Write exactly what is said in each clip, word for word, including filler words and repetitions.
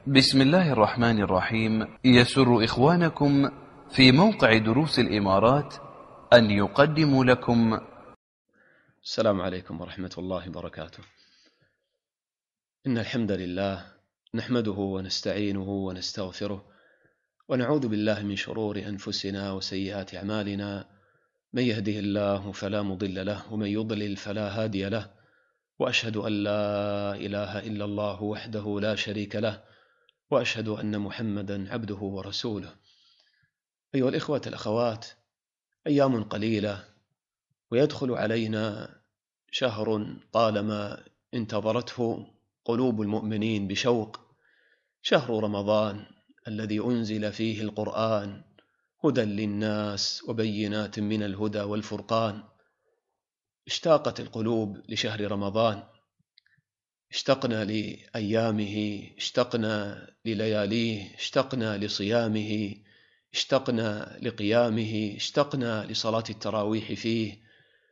بسم الله الرحمن الرحيم. يسر إخوانكم في موقع دروس الإمارات أن يقدموا لكم. السلام عليكم ورحمة الله وبركاته. إن الحمد لله نحمده ونستعينه ونستغفره ونعوذ بالله من شرور أنفسنا وسيئات أعمالنا، من يهده الله فلا مضل له ومن يضلل فلا هادي له، وأشهد أن لا إله إلا الله وحده لا شريك له، وأشهد أن محمدا عبده ورسوله. أيها الإخوة الأخوات، أيام قليلة ويدخل علينا شهر طالما انتظرته قلوب المؤمنين بشوق، شهر رمضان الذي أنزل فيه القرآن هدى للناس وبينات من الهدى والفرقان. اشتاقت القلوب لشهر رمضان، اشتقنا لأيامه، اشتقنا للياليه، اشتقنا لصيامه، اشتقنا لقيامه، اشتقنا لصلاة التراويح فيه.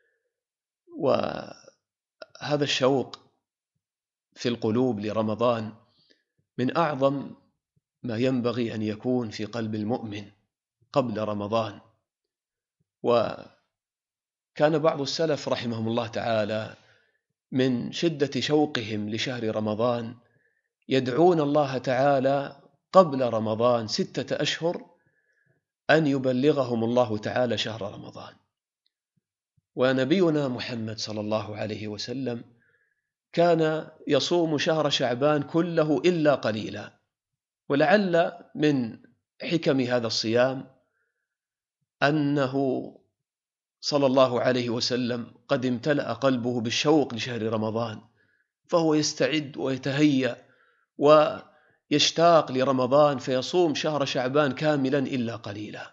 وهذا الشوق في القلوب لرمضان من أعظم ما ينبغي أن يكون في قلب المؤمن قبل رمضان. وكان بعض السلف رحمهم الله تعالى من شدة شوقهم لشهر رمضان يدعون الله تعالى قبل رمضان ستة أشهر أن يبلغهم الله تعالى شهر رمضان. ونبينا محمد صلى الله عليه وسلم كان يصوم شهر شعبان كله إلا قليلا. ولعل من حكم هذا الصيام أنه صلى الله عليه وسلم قد امتلأ قلبه بالشوق لشهر رمضان، فهو يستعد ويتهيأ ويشتاق لرمضان فيصوم شهر شعبان كاملا إلا قليلا.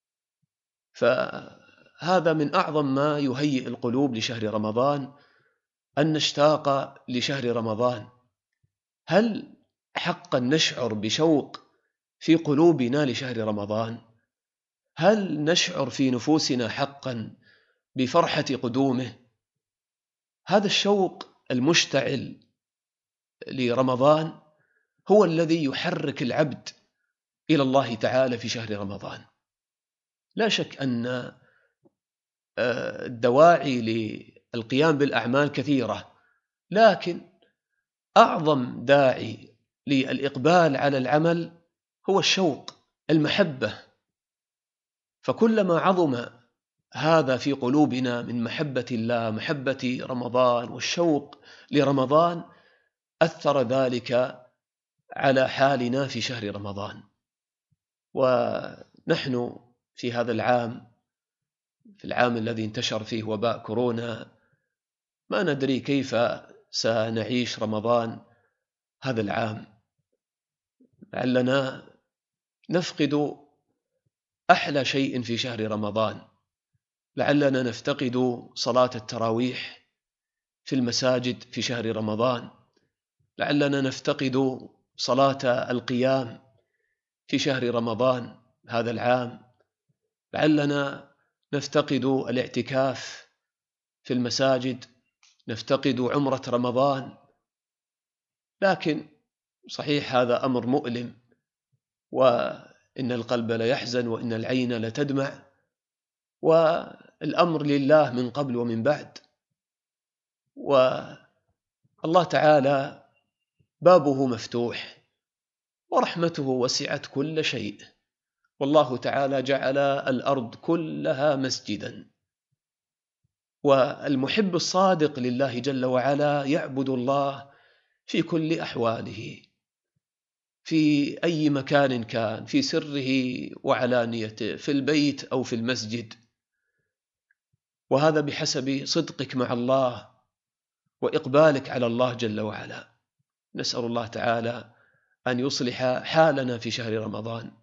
فهذا من أعظم ما يهيئ القلوب لشهر رمضان، أن نشتاق لشهر رمضان. هل حقا نشعر بشوق في قلوبنا لشهر رمضان؟ هل نشعر في نفوسنا حقا بفرحة قدومه؟ هذا الشوق المشتعل لرمضان هو الذي يحرك العبد إلى الله تعالى في شهر رمضان. لا شك أن الدواعي للقيام بالأعمال كثيرة، لكن أعظم داعي للإقبال على العمل هو الشوق، المحبة. فكلما عظم هذا في قلوبنا من محبة الله، محبة رمضان والشوق لرمضان، أثر ذلك على حالنا في شهر رمضان. ونحن في هذا العام، في العام الذي انتشر فيه وباء كورونا، ما ندري كيف سنعيش رمضان هذا العام. لعلنا نفقد أحلى شيء في شهر رمضان، لعلنا نفتقد صلاة التراويح في المساجد في شهر رمضان، لعلنا نفتقد صلاة القيام في شهر رمضان هذا العام، لعلنا نفتقد الاعتكاف في المساجد، نفتقد عمرة رمضان. لكن صحيح هذا أمر مؤلم، وإن القلب ليحزن وإن العين لتدمع، والأمر لله من قبل ومن بعد. والله تعالى بابه مفتوح ورحمته وسعت كل شيء، والله تعالى جعل الأرض كلها مسجدا. والمحب الصادق لله جل وعلا يعبد الله في كل أحواله، في أي مكان كان، في سره وعلانيته، في البيت أو في المسجد، وهذا بحسب صدقك مع الله وإقبالك على الله جل وعلا. نسأل الله تعالى أن يصلح حالنا في شهر رمضان.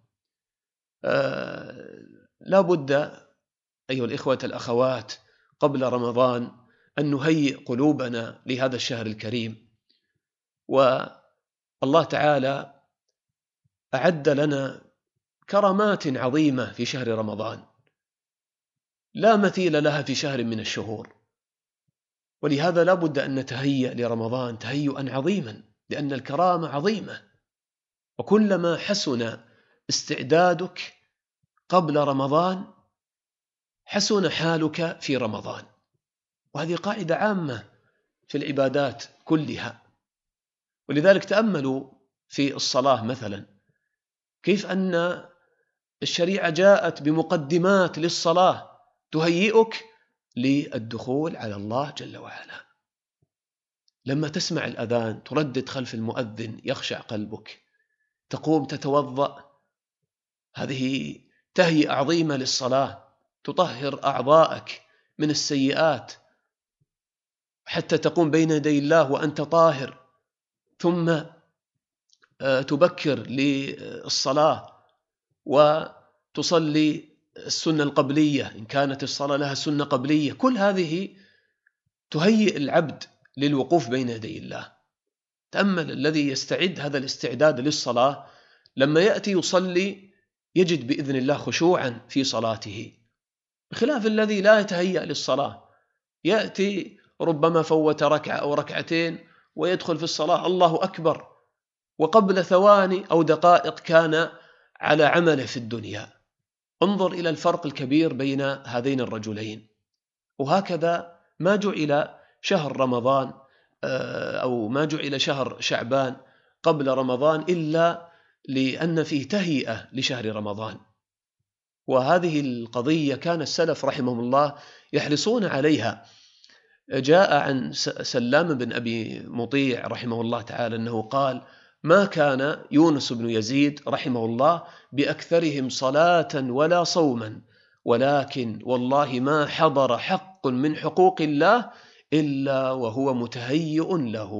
آه لا بد أيها الإخوة الأخوات قبل رمضان أن نهيئ قلوبنا لهذا الشهر الكريم. والله تعالى أعد لنا كرامات عظيمة في شهر رمضان لا مثيل لها في شهر من الشهور، ولهذا لا بد أن نتهيأ لرمضان تهيئا عظيما، لأن الكرامة عظيمة. وكلما حسن استعدادك قبل رمضان حسن حالك في رمضان. وهذه قاعدة عامة في العبادات كلها. ولذلك تأملوا في الصلاة مثلا، كيف أن الشريعة جاءت بمقدمات للصلاة تهيئك للدخول على الله جل وعلا. لما تسمع الأذان تردد خلف المؤذن يخشع قلبك، تقوم تتوضأ، هذه تهيئة عظيمة للصلاة، تطهر أعضاءك من السيئات حتى تقوم بين يدي الله وأنت طاهر. ثم تبكر للصلاة وتصلي السنة القبلية إن كانت الصلاة لها سنة قبلية. كل هذه تهيئ العبد للوقوف بين يدي الله. تأمل الذي يستعد هذا الاستعداد للصلاة لما يأتي يصلي يجد بإذن الله خشوعا في صلاته، بخلاف الذي لا يتهيأ للصلاة، يأتي ربما فوت ركعة أو ركعتين ويدخل في الصلاة الله أكبر، وقبل ثواني أو دقائق كان على عمله في الدنيا. انظر إلى الفرق الكبير بين هذين الرجلين. وهكذا ما جعل شهر رمضان أو ما جعل شهر شعبان قبل رمضان إلا لأن فيه تهيئة لشهر رمضان. وهذه القضية كان السلف رحمهم الله يحرصون عليها. جاء عن سلام بن أبي مطيع رحمه الله تعالى أنه قال: ما كان يونس بن يزيد رحمه الله بأكثرهم صلاة ولا صوما، ولكن والله ما حضر حق من حقوق الله إلا وهو متهيئ له.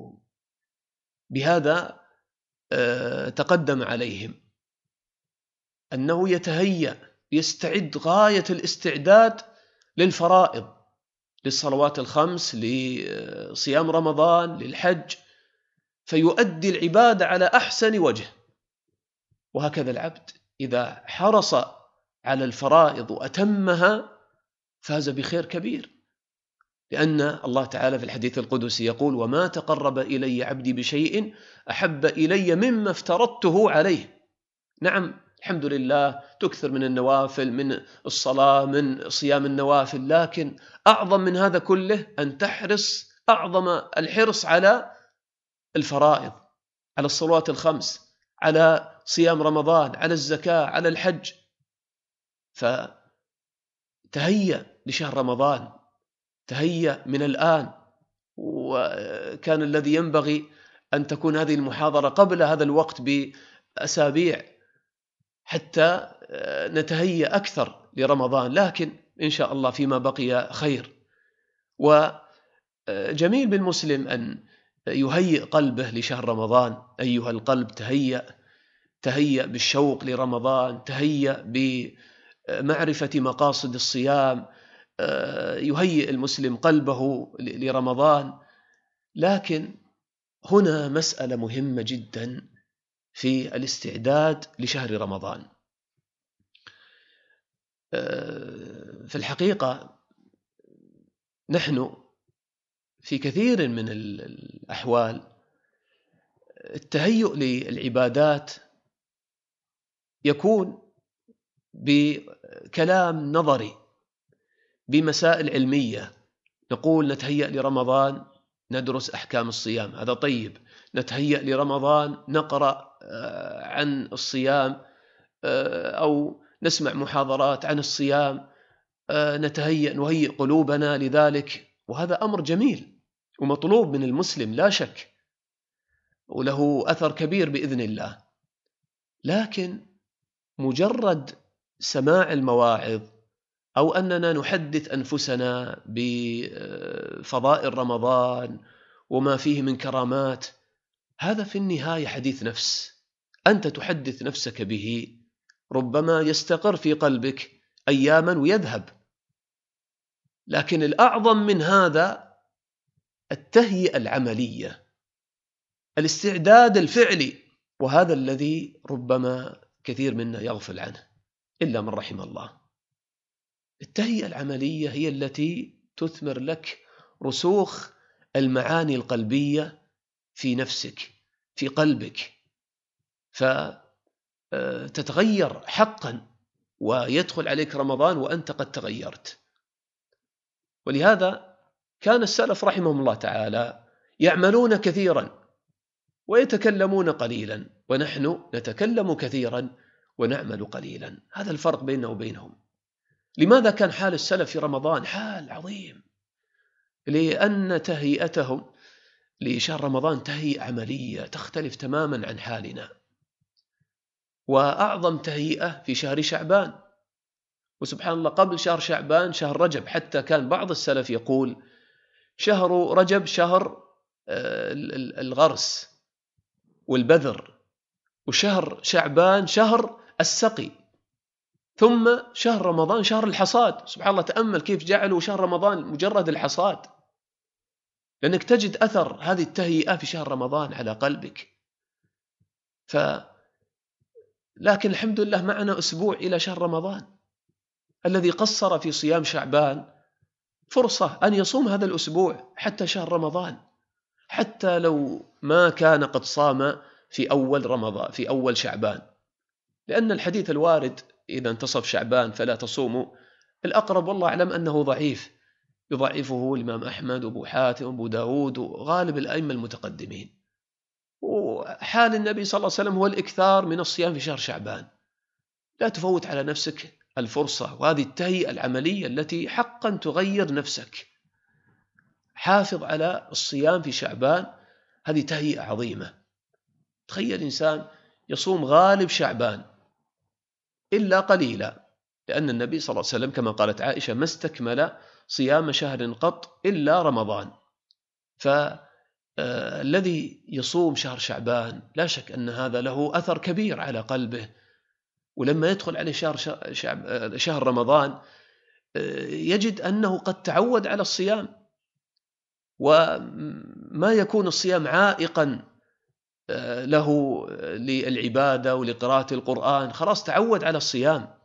بهذا تقدم عليهم أنه يتهيأ، يستعد غاية الاستعداد للفرائض، للصلوات الخمس، لصيام رمضان، للحج، فيؤدي العبادة على أحسن وجه. وهكذا العبد إذا حرص على الفرائض وأتمها فاز بخير كبير، لأن الله تعالى في الحديث القدسي يقول: وما تقرب إلي عبدي بشيء أحب إلي مما افترضته عليه. نعم، الحمد لله تكثر من النوافل، من الصلاة، من صيام النوافل، لكن أعظم من هذا كله أن تحرص أعظم الحرص على الفرائض، على الصلوات الخمس، على صيام رمضان، على الزكاة، على الحج. فتهيأ لشهر رمضان، تهيأ من الآن. وكان الذي ينبغي أن تكون هذه المحاضرة قبل هذا الوقت بأسابيع حتى نتهيأ أكثر لرمضان، لكن إن شاء الله فيما بقي خير. وجميل بالمسلم أن يهيئ قلبه لشهر رمضان. أيها القلب تهيأ، تهيأ بالشوق لرمضان، تهيأ بمعرفة مقاصد الصيام، يهيئ المسلم قلبه لرمضان. لكن هنا مسألة مهمة جدا في الاستعداد لشهر رمضان. في الحقيقة نحن في كثير من الأحوال التهيؤ للعبادات يكون بكلام نظري، بمسائل علمية. نقول نتهيأ لرمضان ندرس أحكام الصيام، هذا طيب. نتهيأ لرمضان نقرأ عن الصيام أو نسمع محاضرات عن الصيام، نتهيأ نهيئ قلوبنا لذلك، وهذا أمر جميل ومطلوب من المسلم لا شك، وله أثر كبير بإذن الله. لكن مجرد سماع المواعظ أو أننا نحدث أنفسنا بفضائل رمضان وما فيه من كرامات، هذا في النهاية حديث نفس، أنت تحدث نفسك به، ربما يستقر في قلبك أياما ويذهب. لكن الأعظم من هذا التهيئة العملية، الاستعداد الفعلي، وهذا الذي ربما كثير منا يغفل عنه إلا من رحم الله. التهيئة العملية هي التي تثمر لك رسوخ المعاني القلبية في نفسك، في قلبك، فتتغير حقا ويدخل عليك رمضان وأنت قد تغيرت. ولهذا كان السلف رحمهم الله تعالى يعملون كثيرا ويتكلمون قليلا، ونحن نتكلم كثيرا ونعمل قليلا. هذا الفرق بيننا وبينهم. لماذا كان حال السلف في رمضان حال عظيم؟ لأن تهيئتهم لشهر رمضان تهيئة عملية تختلف تماما عن حالنا، وأعظم تهيئة في شهر شعبان. وسبحان الله قبل شهر شعبان شهر رجب، حتى كان بعض السلف يقول شهر رجب شهر الغرس والبذر، وشهر شعبان شهر السقي، ثم شهر رمضان شهر الحصاد. سبحان الله، تأمل كيف جعلوا شهر رمضان مجرد الحصاد، لأنك تجد أثر هذه التهيئة في شهر رمضان على قلبك. ف لكن الحمد لله معنا أسبوع إلى شهر رمضان. الذي قصر في صيام شعبان فرصة أن يصوم هذا الأسبوع حتى شهر رمضان، حتى لو ما كان قد صام في أول رمضان في أول شعبان، لأن الحديث الوارد إذا انتصف شعبان فلا تصوموا الأقرب والله أعلم أنه ضعيف، يضعفه الإمام أحمد وأبو حاتم وأبو داود وغالب الأئمة المتقدمين. وحال النبي صلى الله عليه وسلم هو الإكثار من الصيام في شهر شعبان. لا تفوت على نفسك الفرصة وهذه التهيئة العملية التي حقا تغير نفسك. حافظ على الصيام في شعبان، هذه تهيئة عظيمة. تخيل إنسان يصوم غالب شعبان إلا قليلا، لأن النبي صلى الله عليه وسلم كما قالت عائشة ما استكمل صيام شهر قط إلا رمضان. فالذي يصوم شهر شعبان لا شك أن هذا له أثر كبير على قلبه، ولما يدخل عليه شهر, شهر, شهر رمضان يجد أنه قد تعود على الصيام، وما يكون الصيام عائقا له للعبادة ولقراءة القرآن، خلاص تعود على الصيام.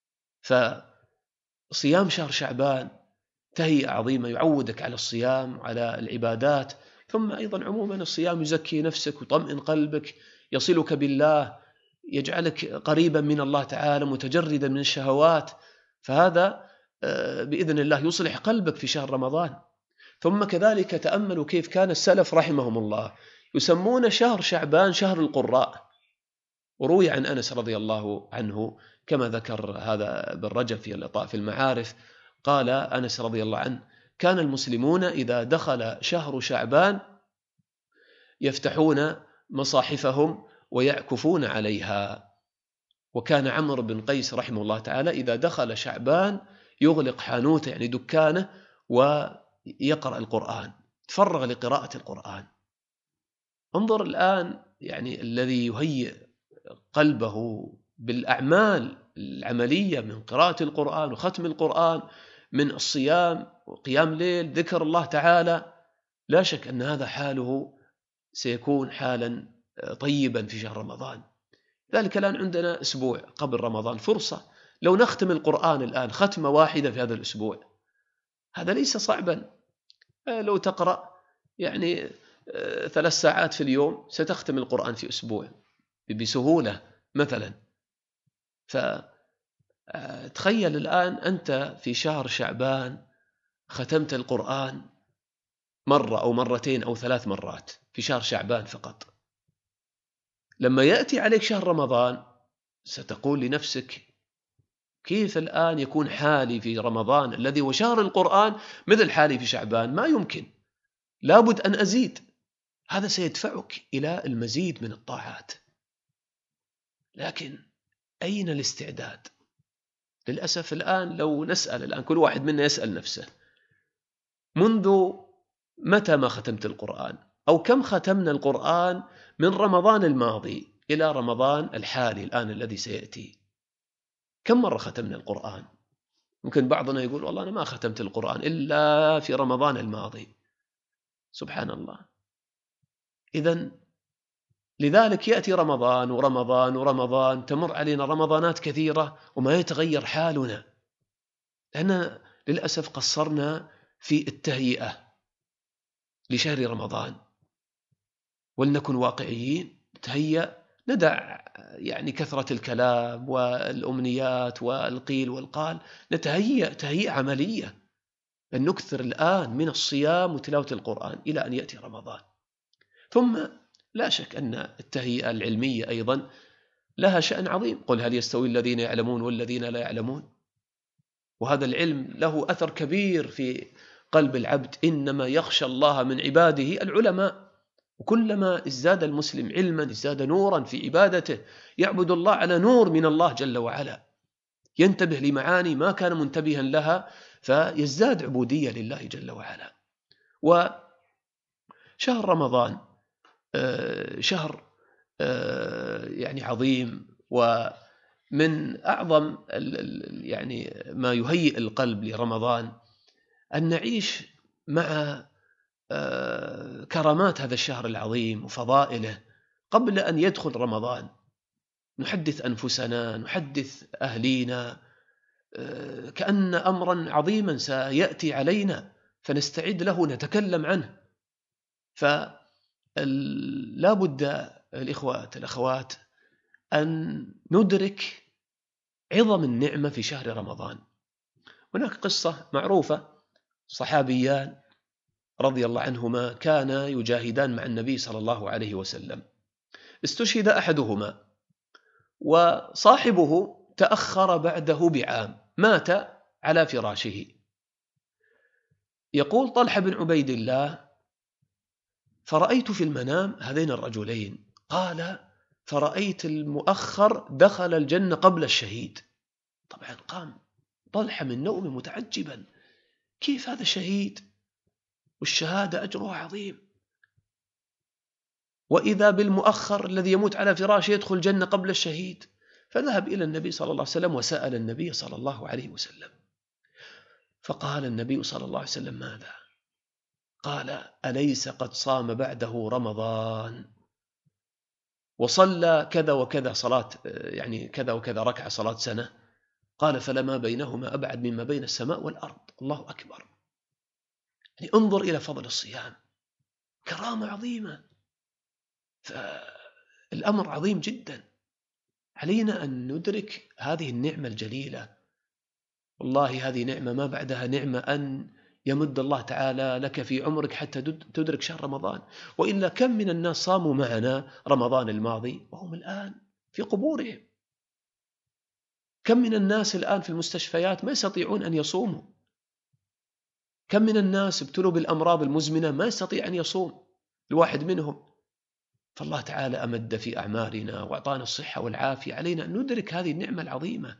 فصيام شهر شعبان تهيئة عظيمة يعودك على الصيام وعلى العبادات. ثم أيضا عموما الصيام يزكي نفسك ويطمئن قلبك، يصلك بالله، يجعلك قريبا من الله تعالى متجردا من الشهوات. فهذا بإذن الله يصلح قلبك في شهر رمضان. ثم كذلك تأملوا كيف كان السلف رحمهم الله يسمون شهر شعبان شهر القراء. وروي عن أنس رضي الله عنه كما ذكر هذا ابن رجب في اللطائف المعارف، قال أنس رضي الله عنه كان المسلمون إذا دخل شهر شعبان يفتحون مصاحفهم ويعكفون عليها. وكان عمرو بن قيس رحمه الله تعالى إذا دخل شعبان يغلق حانوته يعني دكانه ويقرأ القرآن، تفرغ لقراءة القرآن. انظر الآن يعني الذي يهيئ قلبه بالأعمال العملية من قراءة القرآن وختم القرآن، من الصيام وقيام ليل ذكر الله تعالى، لا شك أن هذا حاله سيكون حالا طيبا في شهر رمضان. ذلك الآن عندنا أسبوع قبل رمضان، فرصة لو نختم القرآن الآن ختمة واحدة في هذا الأسبوع، هذا ليس صعبا. لو تقرأ يعني ثلاث ساعات في اليوم ستختم القرآن في أسبوع بسهولة مثلا. فتخيل الآن أنت في شهر شعبان ختمت القرآن مرة أو مرتين أو ثلاث مرات في شهر شعبان فقط. لما يأتي عليك شهر رمضان ستقول لنفسك كيف الآن يكون حالي في رمضان الذي هو شهر القرآن مثل حالي في شعبان؟ ما يمكن، لابد أن أزيد. هذا سيدفعك إلى المزيد من الطاعات. لكن أين الاستعداد؟ للأسف الآن لو نسأل الآن كل واحد منا يسأل نفسه منذ متى ما ختمت القرآن، أو كم ختمنا القرآن من رمضان الماضي إلى رمضان الحالي الآن الذي سيأتي؟ كم مرة ختمنا القرآن؟ ممكن بعضنا يقول والله أنا ما ختمت القرآن إلا في رمضان الماضي. سبحان الله. إذن لذلك يأتي رمضان ورمضان ورمضان، تمر علينا رمضانات كثيرة وما يتغير حالنا، لأن للأسف قصرنا في التهيئة لشهر رمضان. ولنكن واقعيين، تهيأ ندع يعني كثرة الكلام والأمنيات والقيل والقال، نتهيأ تهيئة عملية أن نكثر الآن من الصيام وتلاوة القرآن إلى أن يأتي رمضان. ثم لا شك أن التهيئة العلمية أيضا لها شأن عظيم. قل هل يستوي الذين يعلمون والذين لا يعلمون؟ وهذا العلم له أثر كبير في قلب العبد. إنما يخشى الله من عباده العلماء. وكلما ازداد المسلم علما ازداد نورا في عبادته، يعبد الله على نور من الله جل وعلا، ينتبه لمعاني ما كان منتبها لها، فيزداد عبودية لله جل وعلا. وشهر رمضان شهر يعني عظيم، ومن أعظم يعني ما يهيئ القلب لرمضان أن نعيش مع كرامات هذا الشهر العظيم وفضائله قبل أن يدخل رمضان. نحدث أنفسنا، نحدث أهلينا كأن أمرا عظيما سيأتي علينا، فنستعد له، نتكلم عنه. فلا بد الإخوة الأخوات أن ندرك عظم النعمة في شهر رمضان. هناك قصة معروفة، صحابيان رضي الله عنهما كانا يجاهدان مع النبي صلى الله عليه وسلم. استشهد أحدهما، وصاحبه تأخر بعده بعام، مات على فراشه. يقول طلحة بن عبيد الله: فرأيت في المنام هذين الرجلين. قال: فرأيت المؤخر دخل الجنة قبل الشهيد. طبعا قام طلحة من نومه متعجبا، كيف هذا شهيد والشهادة أجرها عظيم، وإذا بالمؤخر الذي يموت على فراشه يدخل الجنة قبل الشهيد؟ فذهب إلى النبي صلى الله عليه وسلم وسأل النبي صلى الله عليه وسلم. فقال النبي صلى الله عليه وسلم: ماذا؟ قال: أليس قد صام بعده رمضان وصلى كذا وكذا صلاة، يعني كذا وكذا ركعة صلاة سنة؟ قال: فلما بينهما أبعد مما بين السماء والأرض. الله أكبر. يعني انظر إلى فضل الصيام، كرامة عظيمة، فالأمر عظيم جدا. علينا أن ندرك هذه النعمة الجليلة. والله هذه نعمة ما بعدها نعمة، أن يمد الله تعالى لك في عمرك حتى تدرك شهر رمضان. وإلا كم من الناس صاموا معنا رمضان الماضي وهم الآن في قبورهم. كم من الناس الآن في المستشفيات ما يستطيعون أن يصوموا. كم من الناس ابتلوا بالأمراض المزمنة ما يستطيع أن يصوم الواحد منهم. فالله تعالى أمد في أعمارنا وأعطانا الصحة والعافية. علينا أن ندرك هذه النعمة العظيمة.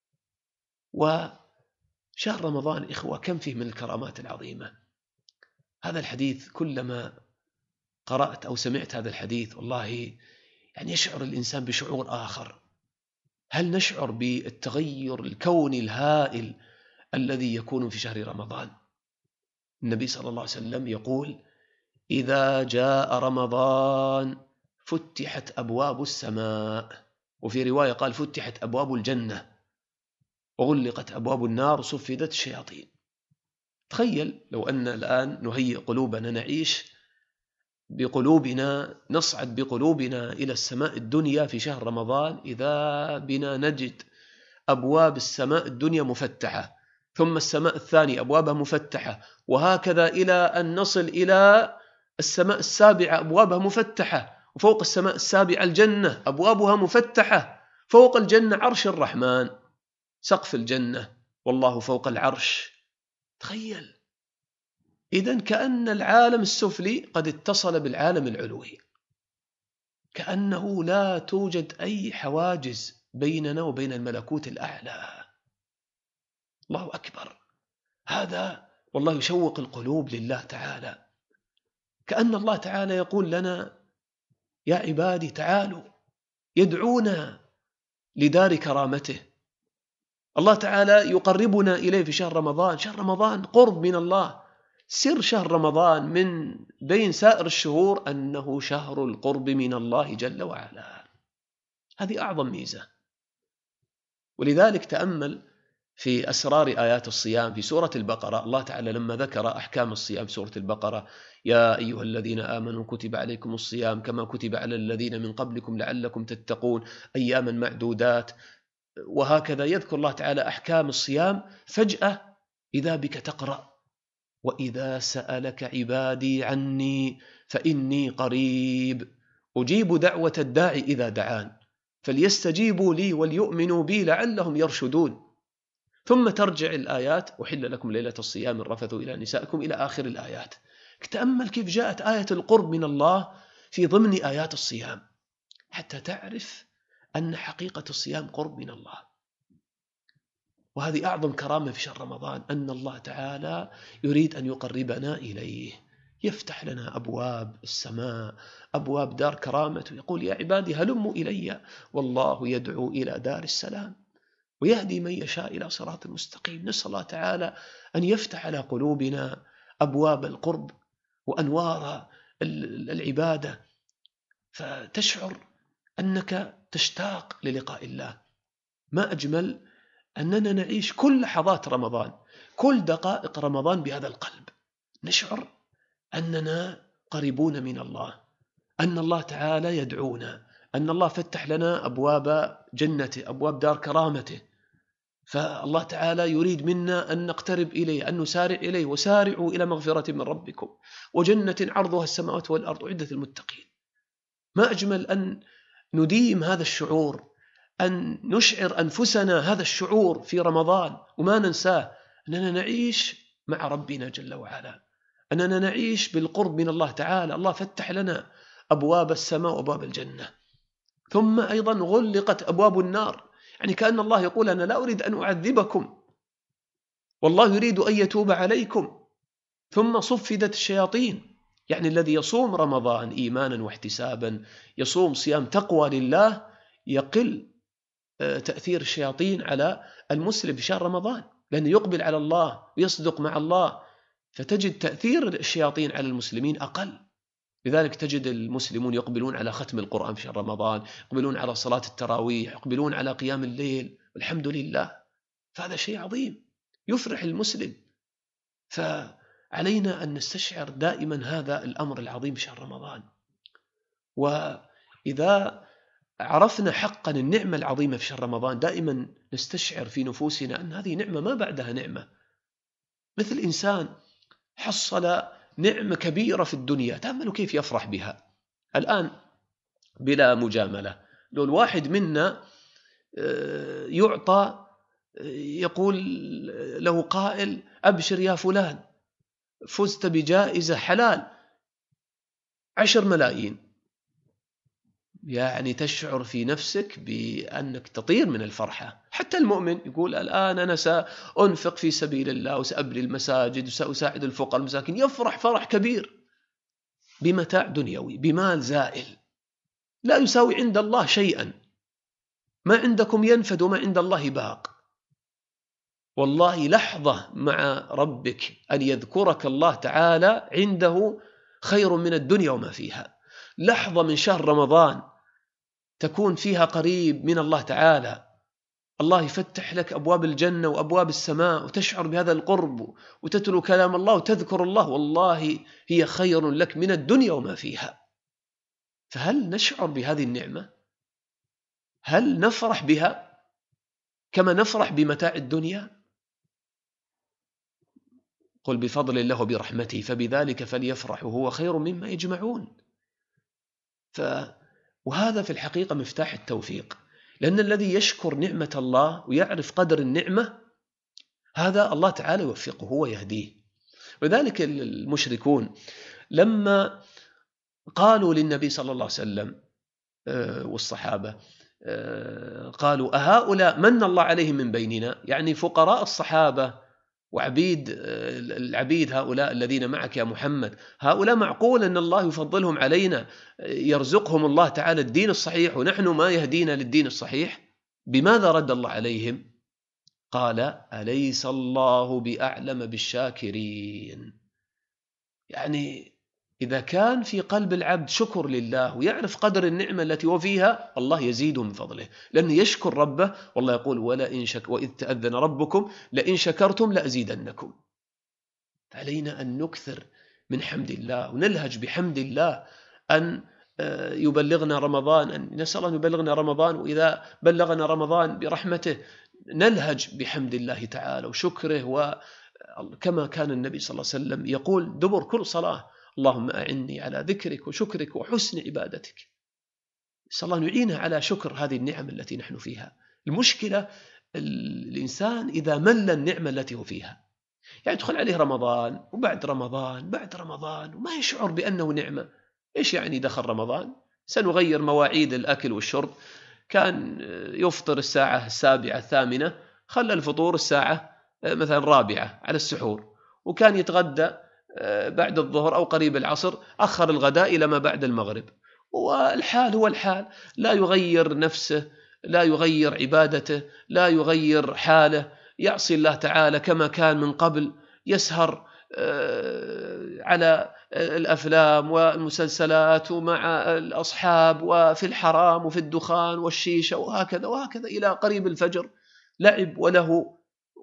وشهر رمضان إخوة كم فيه من الكرامات العظيمة. هذا الحديث كلما قرأت أو سمعت هذا الحديث والله يعني يشعر الإنسان بشعور آخر. هل نشعر بالتغير الكوني الهائل الذي يكون في شهر رمضان؟ النبي صلى الله عليه وسلم يقول: إذا جاء رمضان فتحت أبواب السماء، وفي رواية قال: فتحت أبواب الجنة وغلقت أبواب النار وصفدت الشياطين. تخيل لو أن الآن نهيئ قلوبنا، نعيش بقلوبنا، نصعد بقلوبنا إلى السماء الدنيا في شهر رمضان، إذا بنا نجد أبواب السماء الدنيا مفتحة، ثم السماء الثانية أبوابها مفتحة، وهكذا إلى أن نصل إلى السماء السابعة أبوابها مفتحة، وفوق السماء السابعة الجنة أبوابها مفتحة، فوق الجنة عرش الرحمن، سقف الجنة، والله فوق العرش. تخيل، إذن كأن العالم السفلي قد اتصل بالعالم العلوي، كأنه لا توجد أي حواجز بيننا وبين الملكوت الأعلى. الله أكبر. هذا والله يشوق القلوب لله تعالى، كأن الله تعالى يقول لنا: يا عبادي تعالوا، يدعونا لدار كرامته. الله تعالى يقربنا إليه في شهر رمضان. شهر رمضان قرب من الله. سر شهر رمضان من بين سائر الشهور أنه شهر القرب من الله جل وعلا. هذه أعظم ميزة. ولذلك تأمل في أسرار آيات الصيام في سورة البقرة. الله تعالى لما ذكر أحكام الصيام في سورة البقرة: يا أيها الذين آمنوا كتب عليكم الصيام كما كتب على الذين من قبلكم لعلكم تتقون أياما معدودات، وهكذا يذكر الله تعالى أحكام الصيام. فجأة إذا بك تقرأ: وإذا سألك عبادي عني فإني قريب أجيب دعوة الداعي إذا دعان فليستجيبوا لي وليؤمنوا بي لعلهم يرشدون. ثم ترجع الآيات: أحل لكم ليلة الصيام الرفث إلى نسائكم، إلى آخر الآيات. تأمل كيف جاءت آية القرب من الله في ضمن آيات الصيام، حتى تعرف أن حقيقة الصيام قرب من الله. وهذه أعظم كرامة في شهر رمضان، أن الله تعالى يريد أن يقربنا إليه، يفتح لنا أبواب السماء، أبواب دار كرامته، يقول: يا عبادي هلموا إلي، والله يدعو إلى دار السلام ويهدي من يشاء إلى صراط مستقيم. نسأل الله تعالى أن يفتح على قلوبنا أبواب القرب وأنوار العبادة، فتشعر أنك تشتاق للقاء الله. ما أجمل أننا نعيش كل لحظات رمضان، كل دقائق رمضان بهذا القلب، نشعر أننا قريبون من الله، أن الله تعالى يدعونا، أن الله فتح لنا أبواب جنته، أبواب دار كرامته. فالله تعالى يريد منا أن نقترب إليه، أن نسارع إليه: وسارعوا إلى مغفرة من ربكم وجنة عرضها السماوات والأرض أعدت للمتقين. ما أجمل أن نديم هذا الشعور، أن نشعر أنفسنا هذا الشعور في رمضان وما ننساه، أننا نعيش مع ربنا جل وعلا، أننا نعيش بالقرب من الله تعالى. الله فتح لنا أبواب السماء وأبواب الجنة، ثم أيضا غلقت أبواب النار. يعني كأن الله يقول: أنا لا أريد أن أعذبكم، والله يريد أن يتوب عليكم. ثم صفدت الشياطين. يعني الذي يصوم رمضان إيمانا واحتسابا، يصوم صيام تقوى لله، يقل تأثير الشياطين على المسلم في شهر رمضان، لأنه يقبل على الله ويصدق مع الله، فتجد تأثير الشياطين على المسلمين أقل. لذلك تجد المسلمون يقبلون على ختم القرآن في شهر رمضان، يقبلون على صلاة التراويح، يقبلون على قيام الليل، والحمد لله. فهذا شيء عظيم يفرح المسلم. فعلينا أن نستشعر دائما هذا الأمر العظيم في شهر رمضان. وإذا عرفنا حقا النعمة العظيمة في شهر رمضان، دائما نستشعر في نفوسنا أن هذه نعمة ما بعدها نعمة. مثل إنسان حصل نعمة كبيرة في الدنيا، تأملوا كيف يفرح بها. الآن بلا مجاملة، لو الواحد منا يعطى، يقول له قائل: أبشر يا فلان، فزت بجائزة حلال عشر ملايين، يعني تشعر في نفسك بأنك تطير من الفرحة. حتى المؤمن يقول: الآن أنا سأنفق في سبيل الله وسأبني المساجد وسأساعد الفقراء المساكين، يفرح فرح كبير بمتاع دنيوي، بمال زائل لا يساوي عند الله شيئا. ما عندكم ينفد وما عند الله باق. والله لحظة مع ربك أن يذكرك الله تعالى عنده خير من الدنيا وما فيها. لحظة من شهر رمضان تكون فيها قريب من الله تعالى، الله يفتح لك أبواب الجنة وأبواب السماء، وتشعر بهذا القرب، وتتلو كلام الله وتذكر الله، والله هي خير لك من الدنيا وما فيها. فهل نشعر بهذه النعمة؟ هل نفرح بها كما نفرح بمتاع الدنيا؟ قل بفضل الله وبرحمته فبذلك فليفرحوا هو خير مما يجمعون. ف... وهذا في الحقيقة مفتاح التوفيق، لأن الذي يشكر نعمة الله ويعرف قدر النعمة، هذا الله تعالى يوفقه ويهديه. وذلك المشركون لما قالوا للنبي صلى الله عليه وسلم والصحابة، قالوا: أهؤلاء من الله عليهم من بيننا؟ يعني فقراء الصحابة وعبيد العبيد هؤلاء الذين معك يا محمد، هؤلاء معقول أن الله يفضلهم علينا، يرزقهم الله تعالى الدين الصحيح ونحن ما يهدينا للدين الصحيح؟ بماذا رد الله عليهم؟ قال: أليس الله بأعلم بالشاكرين؟ يعني إذا كان في قلب العبد شكر لله ويعرف قدر النعمة التي هو فيها، الله يزيده من فضله، لأنه يشكر ربه. والله يقول ولئن شك وإذ تأذن ربكم لئن شكرتم لأزيدنكم. علينا أن نكثر من حمد الله ونلهج بحمد الله، أن يبلغنا رمضان، أن نسأل أن يبلغنا رمضان، وإذا بلغنا رمضان برحمته نلهج بحمد الله تعالى وشكره. وكما كان النبي صلى الله عليه وسلم يقول دبر كل صلاة: اللهم أعني على ذكرك وشكرك وحسن عبادتك. نسأل الله يعيننا على شكر هذه النعم التي نحن فيها. المشكلة الإنسان إذا مل النعمة التي هو فيها، يعني يدخل عليه رمضان وبعد رمضان بعد رمضان وما يشعر بأنه نعمة. إيش يعني دخل رمضان سنغير مواعيد الأكل والشرب، كان يفطر الساعة السابعة الثامنة، خلى الفطور الساعة مثلا رابعة على السحور، وكان يتغدى بعد الظهر أو قريب العصر، أخر الغداء إلى ما بعد المغرب. والحال هو الحال، لا يغير نفسه، لا يغير عبادته، لا يغير حاله، يعصي الله تعالى كما كان من قبل، يسهر على الأفلام والمسلسلات ومع الأصحاب وفي الحرام وفي الدخان والشيشة وهكذا وهكذا إلى قريب الفجر، لعب وله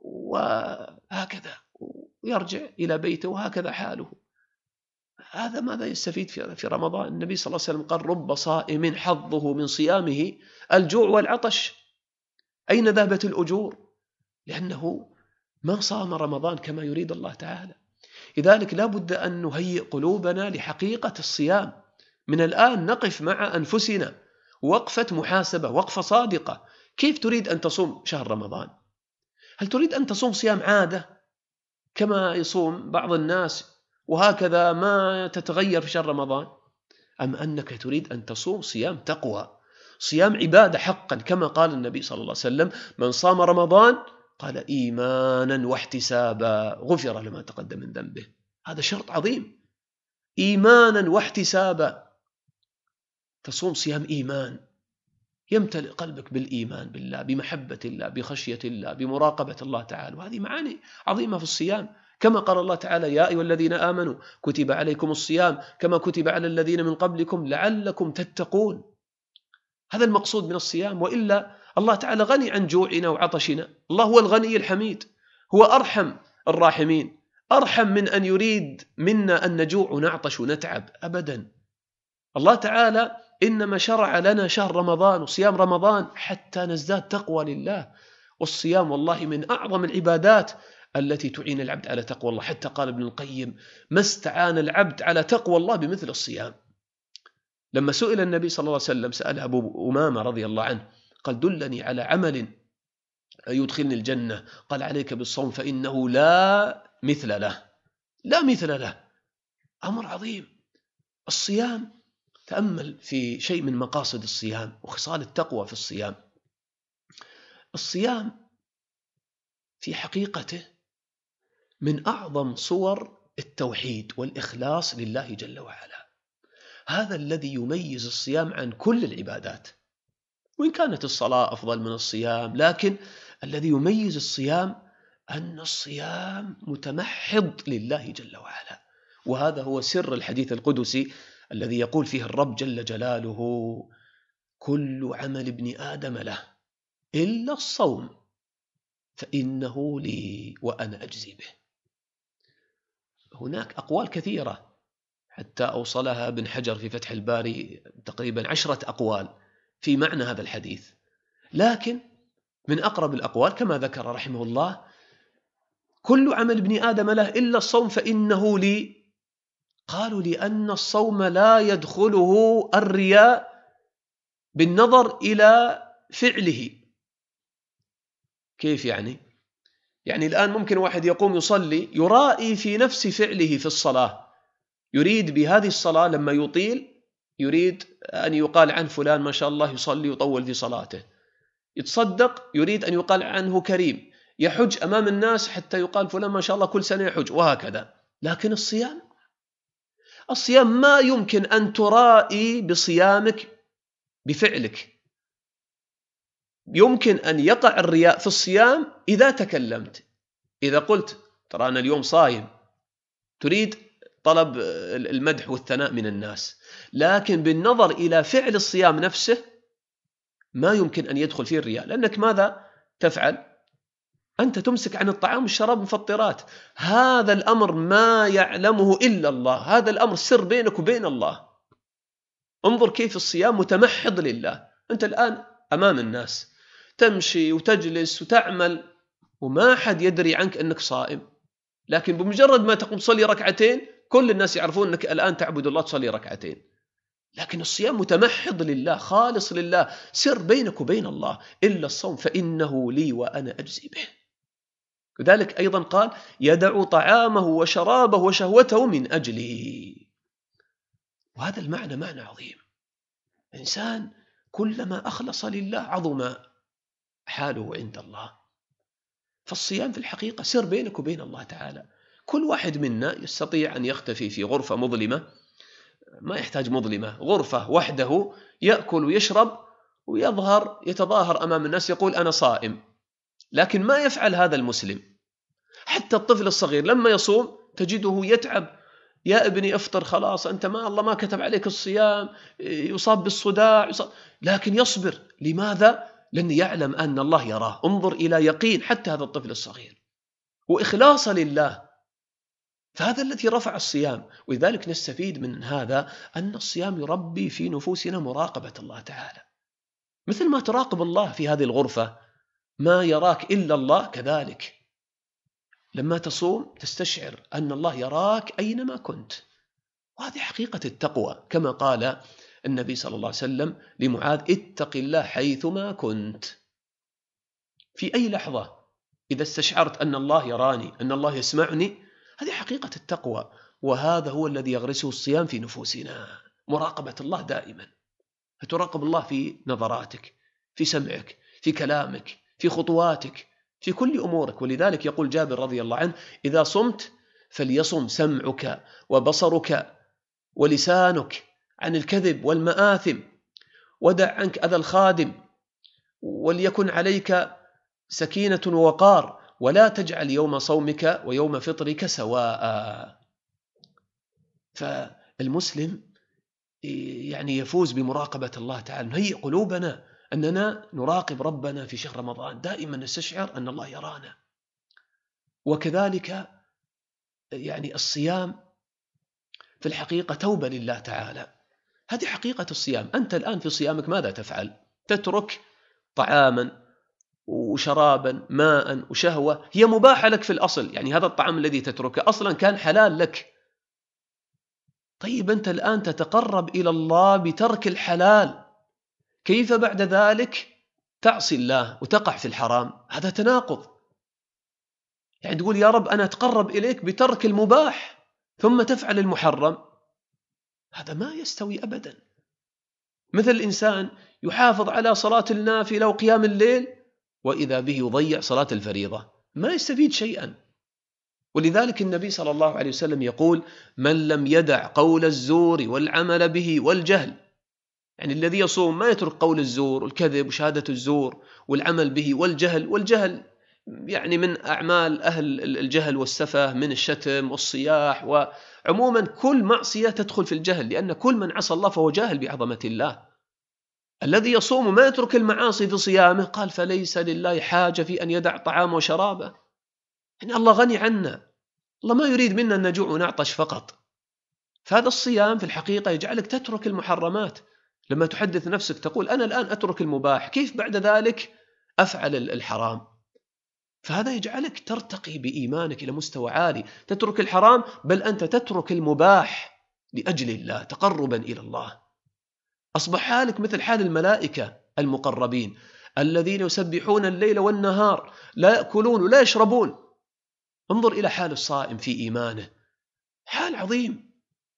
وهكذا، ويرجع إلى بيته وهكذا حاله. هذا ماذا يستفيد في رمضان؟ النبي صلى الله عليه وسلم قال: رب صائم حظه من صيامه الجوع والعطش. أين ذهبت الأجور؟ لأنه ما صام رمضان كما يريد الله تعالى. لذلك لا بد أن نهيئ قلوبنا لحقيقة الصيام من الآن. نقف مع أنفسنا وقفة محاسبة، وقفة صادقة. كيف تريد أن تصوم شهر رمضان؟ هل تريد أن تصوم صيام عادة كما يصوم بعض الناس وهكذا ما تتغير في شهر رمضان، أم أنك تريد أن تصوم صيام تقوى، صيام عبادة حقا، كما قال النبي صلى الله عليه وسلم: من صام رمضان قال إيمانا واحتسابا غفر لما تقدم من ذنبه. هذا شرط عظيم، إيمانا واحتسابا. تصوم صيام إيمان، يمتلئ قلبك بالإيمان بالله، بمحبة الله، بخشية الله، بمراقبة الله تعالى. وهذه معاني عظيمة في الصيام، كما قال الله تعالى: يا أيها الذين آمنوا كتب عليكم الصيام كما كتب على الذين من قبلكم لعلكم تتقون. هذا المقصود من الصيام. وإلا الله تعالى غني عن جوعنا وعطشنا. الله هو الغني الحميد، هو أرحم الراحمين، أرحم من أن يريد منا أن نجوع ونعطش ونتعب أبدا. الله تعالى إنما شرع لنا شهر رمضان وصيام رمضان حتى نزداد تقوى لله. والصيام والله من أعظم العبادات التي تعين العبد على تقوى الله. حتى قال ابن القيم: ما استعان العبد على تقوى الله بمثل الصيام. لما سئل النبي صلى الله عليه وسلم، سأل أبو أمامة رضي الله عنه، قال: دلني على عمل يدخلني الجنة. قال: عليك بالصوم فإنه لا مثل له. لا مثل له، أمر عظيم. الصيام، تأمل في شيء من مقاصد الصيام وخصال التقوى في الصيام. الصيام في حقيقته من أعظم صور التوحيد والإخلاص لله جل وعلا. هذا الذي يميز الصيام عن كل العبادات. وإن كانت الصلاة أفضل من الصيام، لكن الذي يميز الصيام أن الصيام متمحض لله جل وعلا. وهذا هو سر الحديث القدسي الذي يقول فيه الرب جل جلاله: كل عمل ابن آدم له إلا الصوم فإنه لي وأنا أجزي به. هناك أقوال كثيرة حتى أوصلها ابن حجر في فتح الباري تقريبا عشرة أقوال في معنى هذا الحديث، لكن من أقرب الأقوال كما ذكر رحمه الله: كل عمل ابن آدم له إلا الصوم فإنه لي. قالوا: لأن الصوم لا يدخله الرياء بالنظر إلى فعله. كيف يعني؟ يعني الآن ممكن واحد يقوم يصلي يرائي في نفس فعله في الصلاة، يريد بهذه الصلاة لما يطيل يريد أن يقال عن فلان ما شاء الله يصلي ويطول في صلاته، يتصدق يريد أن يقال عنه كريم، يحج أمام الناس حتى يقال فلان ما شاء الله كل سنة يحج، وهكذا. لكن الصيام الصيام ما يمكن أن ترائي بصيامك بفعلك. يمكن أن يقع الرياء في الصيام إذا تكلمت، إذا قلت ترى أنا اليوم صايم، تريد طلب المدح والثناء من الناس، لكن بالنظر إلى فعل الصيام نفسه ما يمكن أن يدخل فيه الرياء، لأنك ماذا تفعل؟ أنت تمسك عن الطعام والشراب مفطرات، هذا الأمر ما يعلمه إلا الله، هذا الأمر سر بينك وبين الله. انظر كيف الصيام متمحض لله. أنت الآن أمام الناس تمشي وتجلس وتعمل وما حد يدري عنك أنك صائم، لكن بمجرد ما تقوم تصلي ركعتين كل الناس يعرفون أنك الآن تعبد الله تصلي ركعتين. لكن الصيام متمحض لله، خالص لله، سر بينك وبين الله. إلا الصوم فإنه لي وأنا أجزي به. لذلك أيضا قال يدع طعامه وشرابه وشهوته من أجله. وهذا المعنى معنى عظيم. إنسان كلما أخلص لله عظم حاله عند الله. فالصيام في الحقيقة سر بينك وبين الله تعالى. كل واحد منا يستطيع أن يختفي في غرفة مظلمة، ما يحتاج مظلمة، غرفة وحده، يأكل ويشرب ويظهر يتظاهر أمام الناس يقول أنا صائم. لكن ما يفعل هذا المسلم. حتى الطفل الصغير لما يصوم تجده يتعب، يا ابني افطر خلاص، أنت ما الله ما كتب عليك الصيام، يصاب بالصداع يصاب، لكن يصبر. لماذا؟ لأنه يعلم أن الله يراه. انظر إلى يقين حتى هذا الطفل الصغير وإخلاص لله. فهذا الذي رفع الصيام. ولذلك نستفيد من هذا أن الصيام يربي في نفوسنا مراقبة الله تعالى. مثل ما تراقب الله في هذه الغرفة ما يراك إلا الله، كذلك لما تصوم تستشعر أن الله يراك أينما كنت. وهذه حقيقة التقوى، كما قال النبي صلى الله عليه وسلم لمعاذ اتق الله حيثما كنت. في أي لحظة إذا استشعرت أن الله يراني، أن الله يسمعني، هذه حقيقة التقوى. وهذا هو الذي يغرسه الصيام في نفوسنا، مراقبة الله دائما. فتراقب الله في نظراتك، في سمعك، في كلامك، في خطواتك، في كل أمورك. ولذلك يقول جابر رضي الله عنه إذا صمت فليصم سمعك وبصرك ولسانك عن الكذب والمآثم، ودع عنك أذى الخادم، وليكن عليك سكينة ووقار، ولا تجعل يوم صومك ويوم فطرك سواء. فالمسلم يعني يفوز بمراقبة الله تعالى. نهيئ قلوبنا أننا نراقب ربنا في شهر رمضان، دائما نستشعر أن الله يرانا. وكذلك يعني الصيام في الحقيقة توبة لله تعالى. هذه حقيقة الصيام. أنت الآن في صيامك ماذا تفعل؟ تترك طعاما وشرابا، ماء وشهوة هي مباحة لك في الأصل. يعني هذا الطعام الذي تتركه أصلا كان حلال لك. طيب أنت الآن تتقرب إلى الله بترك الحلال، كيف بعد ذلك تعصي الله وتقع في الحرام؟ هذا تناقض. يعني تقول يا رب أنا أتقرب إليك بترك المباح ثم تفعل المحرم، هذا ما يستوي أبدا. مثل الإنسان يحافظ على صلاة النافلة وقيام الليل وإذا به يضيع صلاة الفريضة، ما يستفيد شيئا. ولذلك النبي صلى الله عليه وسلم يقول من لم يدع قول الزور والعمل به والجهل، يعني الذي يصوم ما يترك قول الزور والكذب وشهادة الزور والعمل به والجهل. والجهل يعني من أعمال أهل الجهل والسفه، من الشتم والصياح، وعموما كل معصية تدخل في الجهل، لأن كل من عصى الله فهو جاهل بعظمة الله. الذي يصوم ما يترك المعاصي في صيامه قال فليس لله حاجة في أن يدع طعامه وشرابه. يعني الله غني عنا، الله ما يريد منا أن نجوع ونعطش فقط. فهذا الصيام في الحقيقة يجعلك تترك المحرمات. لما تحدث نفسك تقول أنا الآن أترك المباح، كيف بعد ذلك أفعل الحرام؟ فهذا يجعلك ترتقي بإيمانك إلى مستوى عالي، تترك الحرام بل أنت تترك المباح لأجل الله تقربا إلى الله. أصبح حالك مثل حال الملائكة المقربين الذين يسبحون الليل والنهار لا يأكلون ولا يشربون. انظر إلى حال الصائم في إيمانه، حال عظيم.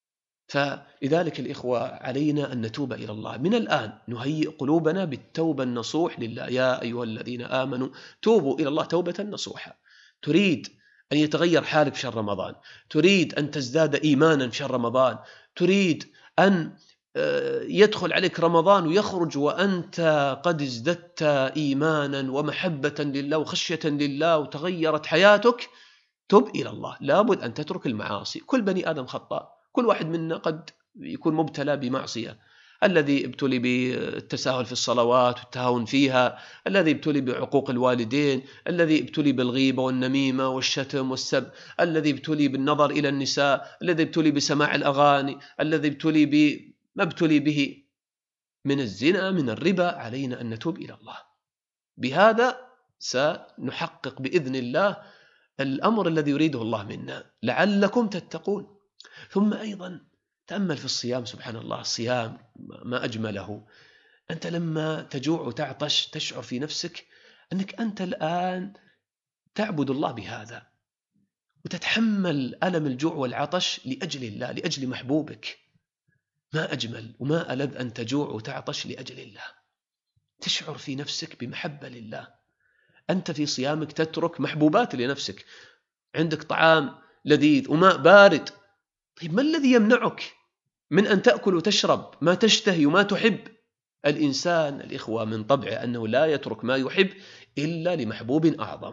فلذلك الإخوة علينا أن نتوب إلى الله من الآن، نهيئ قلوبنا بالتوبة النصوح لله. يا أيها الذين آمنوا توبوا إلى الله توبة نصوحا. تريد أن يتغير حالك في شهر رمضان، تريد أن تزداد إيمانا في شهر رمضان، تريد أن يدخل عليك رمضان ويخرج وأنت قد ازددت إيمانا ومحبة لله وخشية لله وتغيرت حياتك، تب إلى الله، لابد أن تترك المعاصي. كل بني آدم خطاء، كل واحد منا قد يكون مبتلى بمعصية، الذي ابتلي بالتساهل في الصلوات والتهاون فيها، الذي ابتلي بعقوق الوالدين، الذي ابتلي بالغيبة والنميمة والشتم والسب، الذي ابتلي بالنظر إلى النساء، الذي ابتلي بسماع الأغاني، الذي ابتلي بما ابتلي به من الزنا من الربا. علينا أن نتوب إلى الله. بهذا سنحقق بإذن الله الأمر الذي يريده الله منا لعلكم تتقون. ثم أيضا تأمل في الصيام، سبحان الله، الصيام ما أجمله. أنت لما تجوع وتعطش تشعر في نفسك أنك أنت الآن تعبد الله بهذا، وتتحمل ألم الجوع والعطش لأجل الله، لأجل محبوبك. ما أجمل وما ألذ أن تجوع وتعطش لأجل الله، تشعر في نفسك بمحبة لله. أنت في صيامك تترك محبوبات لنفسك، عندك طعام لذيذ وماء بارد، طيب ما الذي يمنعك من أن تأكل وتشرب ما تشتهي وما تحب؟ الإنسان الإخوة من طبعه أنه لا يترك ما يحب إلا لمحبوب أعظم.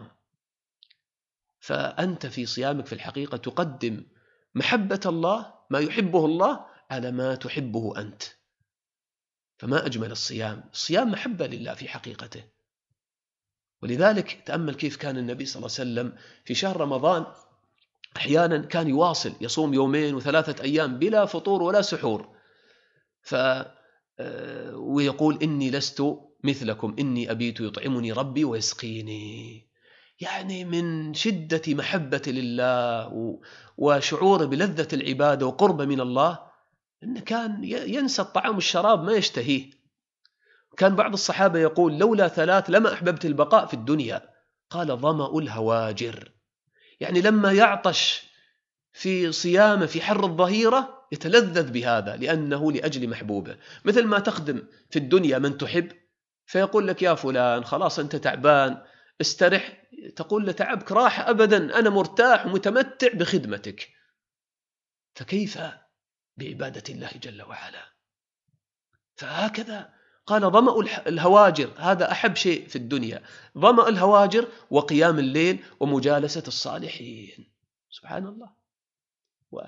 فأنت في صيامك في الحقيقة تقدم محبة الله، ما يحبه الله، على ما تحبه أنت. فما أجمل الصيام. الصيام محبة لله في حقيقته. ولذلك تأمل كيف كان النبي صلى الله عليه وسلم في شهر رمضان أحيانا كان يواصل يصوم يومين وثلاثة أيام بلا فطور ولا سحور. ف ويقول إني لست مثلكم إني أبيت يطعمني ربي ويسقيني. يعني من شدة محبة لله وشعوره بلذة العبادة وقرب من الله إنه كان ينسى الطعام والشراب ما يشتهيه. كان بعض الصحابة يقول لولا ثلاث لما أحببت البقاء في الدنيا. قال ظمأ الهواجر، يعني لما يعطش في صيامه في حر الظهيرة يتلذذ بهذا لأنه لأجل محبوبه. مثل ما تخدم في الدنيا من تحب فيقول لك يا فلان خلاص أنت تعبان استرح، تقول له تعبك راحة أبدا، أنا مرتاح ومتمتع بخدمتك. فكيف بعبادة الله جل وعلا؟ فهكذا قال ظمأ الهواجر، هذا أحب شيء في الدنيا، ظمأ الهواجر وقيام الليل ومجالسة الصالحين. سبحان الله. و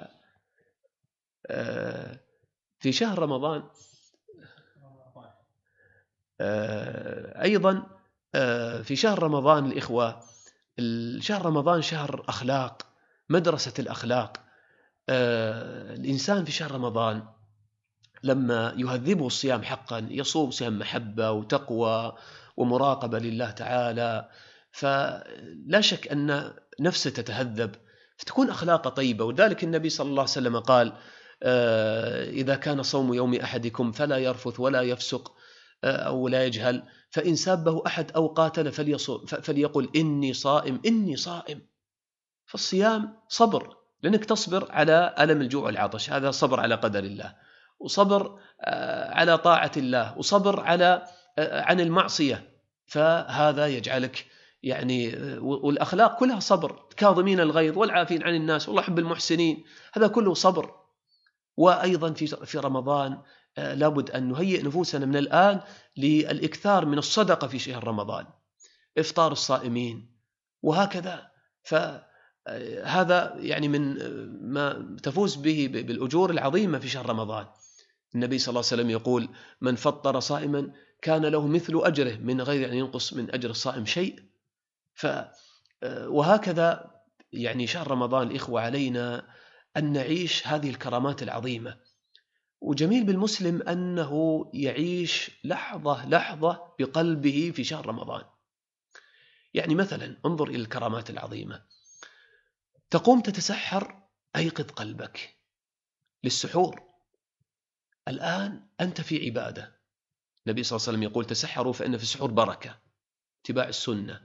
في شهر رمضان أيضا في شهر رمضان الإخوة، شهر رمضان شهر أخلاق، مدرسة الأخلاق. الإنسان في شهر رمضان لما يهذبه الصيام حقا، يصوم صيام محبة وتقوى ومراقبة لله تعالى، فلا شك أن نفسه تتهذب، فتكون أخلاق طيبة. وذلك النبي صلى الله عليه وسلم قال إذا كان صوم يوم أحدكم فلا يرفث ولا يفسق أو لا يجهل، فإن سابه أحد أو قاتل فليقل إني صائم إني صائم. فالصيام صبر، لأنك تصبر على ألم الجوع والعطش، هذا صبر على قدر الله، وصبر على طاعة الله، وصبر على عن المعصية. فهذا يجعلك يعني، والأخلاق كلها صبر، كاظمين الغيظ والعافين عن الناس والله يحب المحسنين، هذا كله صبر. وأيضا في في رمضان لابد أن نهيئ نفوسنا من الآن للإكثار من الصدقة في شهر رمضان، إفطار الصائمين وهكذا. فهذا يعني من ما تفوز به بالأجور العظيمة في شهر رمضان. النبي صلى الله عليه وسلم يقول من فطر صائما كان له مثل أجره من غير أن ينقص من أجر الصائم شيء. ف وهكذا يعني شهر رمضان الإخوة علينا أن نعيش هذه الكرامات العظيمة. وجميل بالمسلم أنه يعيش لحظة لحظة بقلبه في شهر رمضان. يعني مثلا انظر إلى الكرامات العظيمة، تقوم تتسحر، أيقظ قلبك للسحور. الآن أنت في عبادة، النبي صلى الله عليه وسلم يقول تسحروا فإن في السحور بركة، اتباع السنة.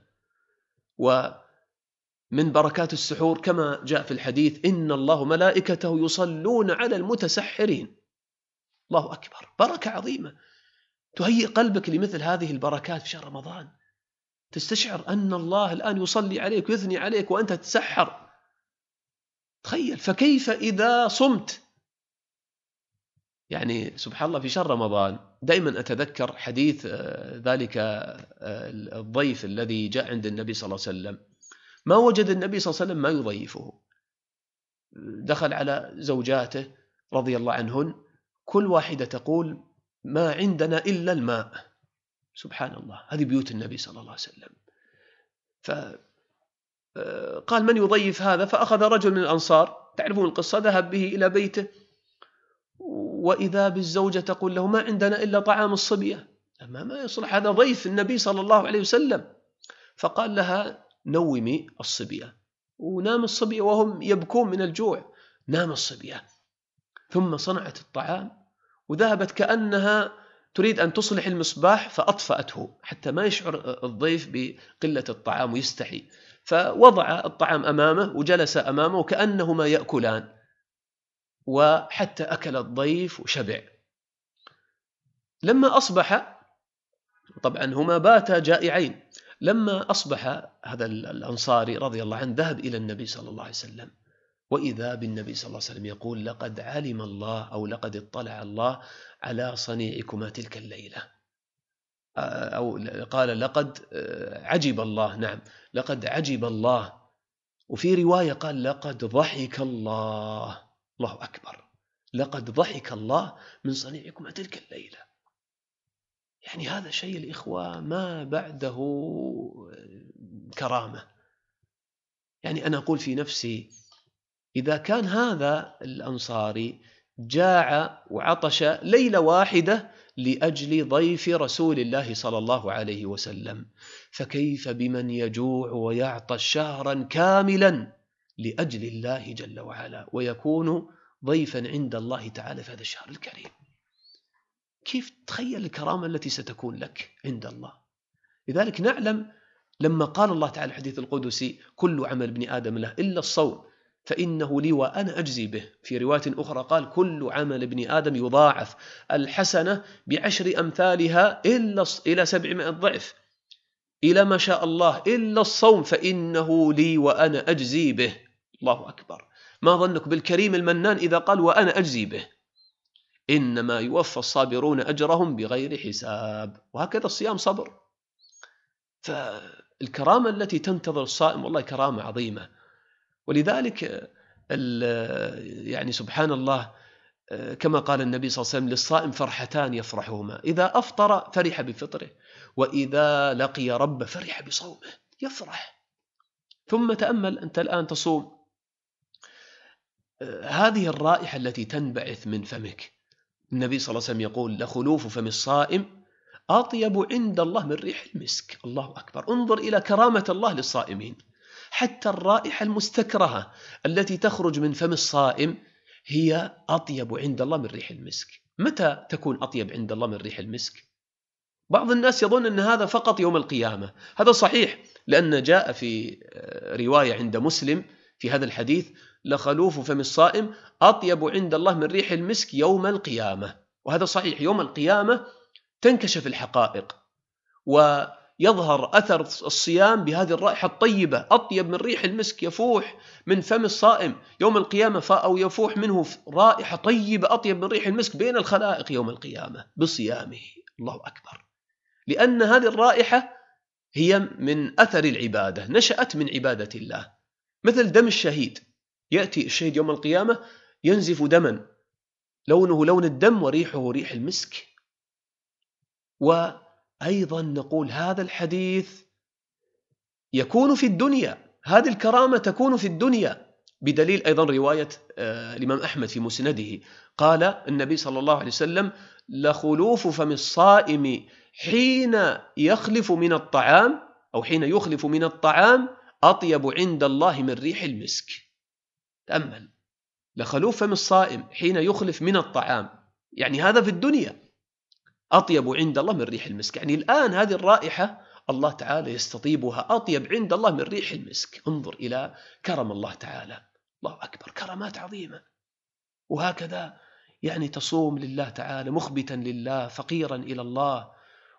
ومن بركات السحور كما جاء في الحديث إن الله ملائكته يصلون على المتسحرين. الله أكبر، بركة عظيمة. تهيئ قلبك لمثل هذه البركات في شهر رمضان، تستشعر أن الله الآن يصلي عليك ويثني عليك وأنت تسحر. تخيل، فكيف إذا صمت؟ يعني سبحان الله في شهر رمضان دائما أتذكر حديث ذلك الضيف الذي جاء عند النبي صلى الله عليه وسلم ما وجد النبي صلى الله عليه وسلم ما يضيفه. دخل على زوجاته رضي الله عنهن، كل واحدة تقول ما عندنا إلا الماء. سبحان الله، هذه بيوت النبي صلى الله عليه وسلم. فقال من يضيف هذا؟ فأخذ رجل من الأنصار، تعرفون القصة، ذهب به إلى بيته، وإذا بالزوجة تقول له ما عندنا إلا طعام الصبية. ما ما يصلح، هذا ضيف النبي صلى الله عليه وسلم. فقال لها نومي الصبية، ونام الصبية وهم يبكون من الجوع، نام الصبية. ثم صنعت الطعام وذهبت كأنها تريد أن تصلح المصباح فأطفأته حتى ما يشعر الضيف بقلة الطعام ويستحي. فوضع الطعام أمامه وجلس أمامه كأنهما يأكلان، وحتى أكل الضيف وشبع. لما أصبح، طبعا هما باتا جائعين، لما أصبح هذا الأنصاري رضي الله عنه ذهب إلى النبي صلى الله عليه وسلم، وإذا بالنبي صلى الله عليه وسلم يقول لقد علم الله أو لقد اطلع الله على صنيعكما تلك الليلة، أو قال لقد عجب الله، نعم لقد عجب الله، وفي رواية قال لقد ضحك الله، الله أكبر، لقد ضحك الله من صنيعكما تلك الليلة. يعني هذا شيء الإخوة ما بعده كرامة. يعني أنا أقول في نفسي إذا كان هذا الأنصاري جاع وعطش ليلة واحدة لأجل ضيف رسول الله صلى الله عليه وسلم، فكيف بمن يجوع ويعطش شهرا كاملا لأجل الله جل وعلا ويكون ضيفا عند الله تعالى في هذا الشهر الكريم؟ كيف تخيل الكرامة التي ستكون لك عند الله؟ لذلك نعلم لما قال الله تعالى الحديث القدسي كل عمل ابن آدم له إلا الصوم فإنه لي وأنا أجزي به، في رواية أخرى قال كل عمل ابن آدم يضاعف الحسنة بعشر أمثالها إلا إلى سبعمائة ضعف إلى ما شاء الله إلا الصوم فإنه لي وأنا أجزي به. الله أكبر. ما ظنك بالكريم المنان إذا قال وأنا أجزي به؟ إنما يوفى الصابرون أجرهم بغير حساب. وهكذا الصيام صبر. فالكرامة التي تنتظر الصائم والله كرامة عظيمة. ولذلك يعني سبحان الله كما قال النبي صلى الله عليه وسلم للصائم فرحتان يفرحهما، إذا أفطر فرح بفطره، وإذا لقي رب فرح بصومه، يفرح. ثم تأمل أنت الآن تصوم، هذه الرائحة التي تنبعث من فمك، النبي صلى الله عليه وسلم يقول لخلوف فم الصائم أطيب عند الله من ريح المسك. الله أكبر. انظر إلى كرامة الله للصائمين، حتى الرائحة المستكرهة التي تخرج من فم الصائم هي أطيب عند الله من ريح المسك. متى تكون أطيب عند الله من ريح المسك؟ بعض الناس يظن أن هذا فقط يوم القيامة. هذا صحيح، لأن جاء في رواية عند مسلم في هذا الحديث لخلوف فم الصائم أطيب عند الله من ريح المسك يوم القيامة. وهذا صحيح، يوم القيامة تنكشف الحقائق ويظهر أثر الصيام بهذه الرائحة الطيبة، أطيب من ريح المسك يفوح من فم الصائم يوم القيامة، أو يفوح منه رائحة طيبة أطيب من ريح المسك بين الخلائق يوم القيامة بصيامه. الله أكبر. لأن هذه الرائحة هي من أثر العبادة، نشأت من عبادة الله، مثل دم الشهيد. يأتي الشهيد يوم القيامة ينزف دما لونه لون الدم وريحه ريح المسك. وأيضا نقول هذا الحديث يكون في الدنيا، هذه الكرامة تكون في الدنيا، بدليل أيضا رواية الإمام أحمد في مسنده قال النبي صلى الله عليه وسلم لخلوف فم الصائم حين يخلف من الطعام أو حين يخلف من الطعام أطيب عند الله من ريح المسك. تأمل، لخلوف فم الصائم حين يخلف من الطعام، يعني هذا في الدنيا أطيب عند الله من ريح المسك. يعني الآن هذه الرائحة الله تعالى يستطيبها أطيب عند الله من ريح المسك. انظر إلى كرم الله تعالى. الله أكبر، كرامات عظيمة. وهكذا يعني تصوم لله تعالى مخبتا لله فقيرا إلى الله،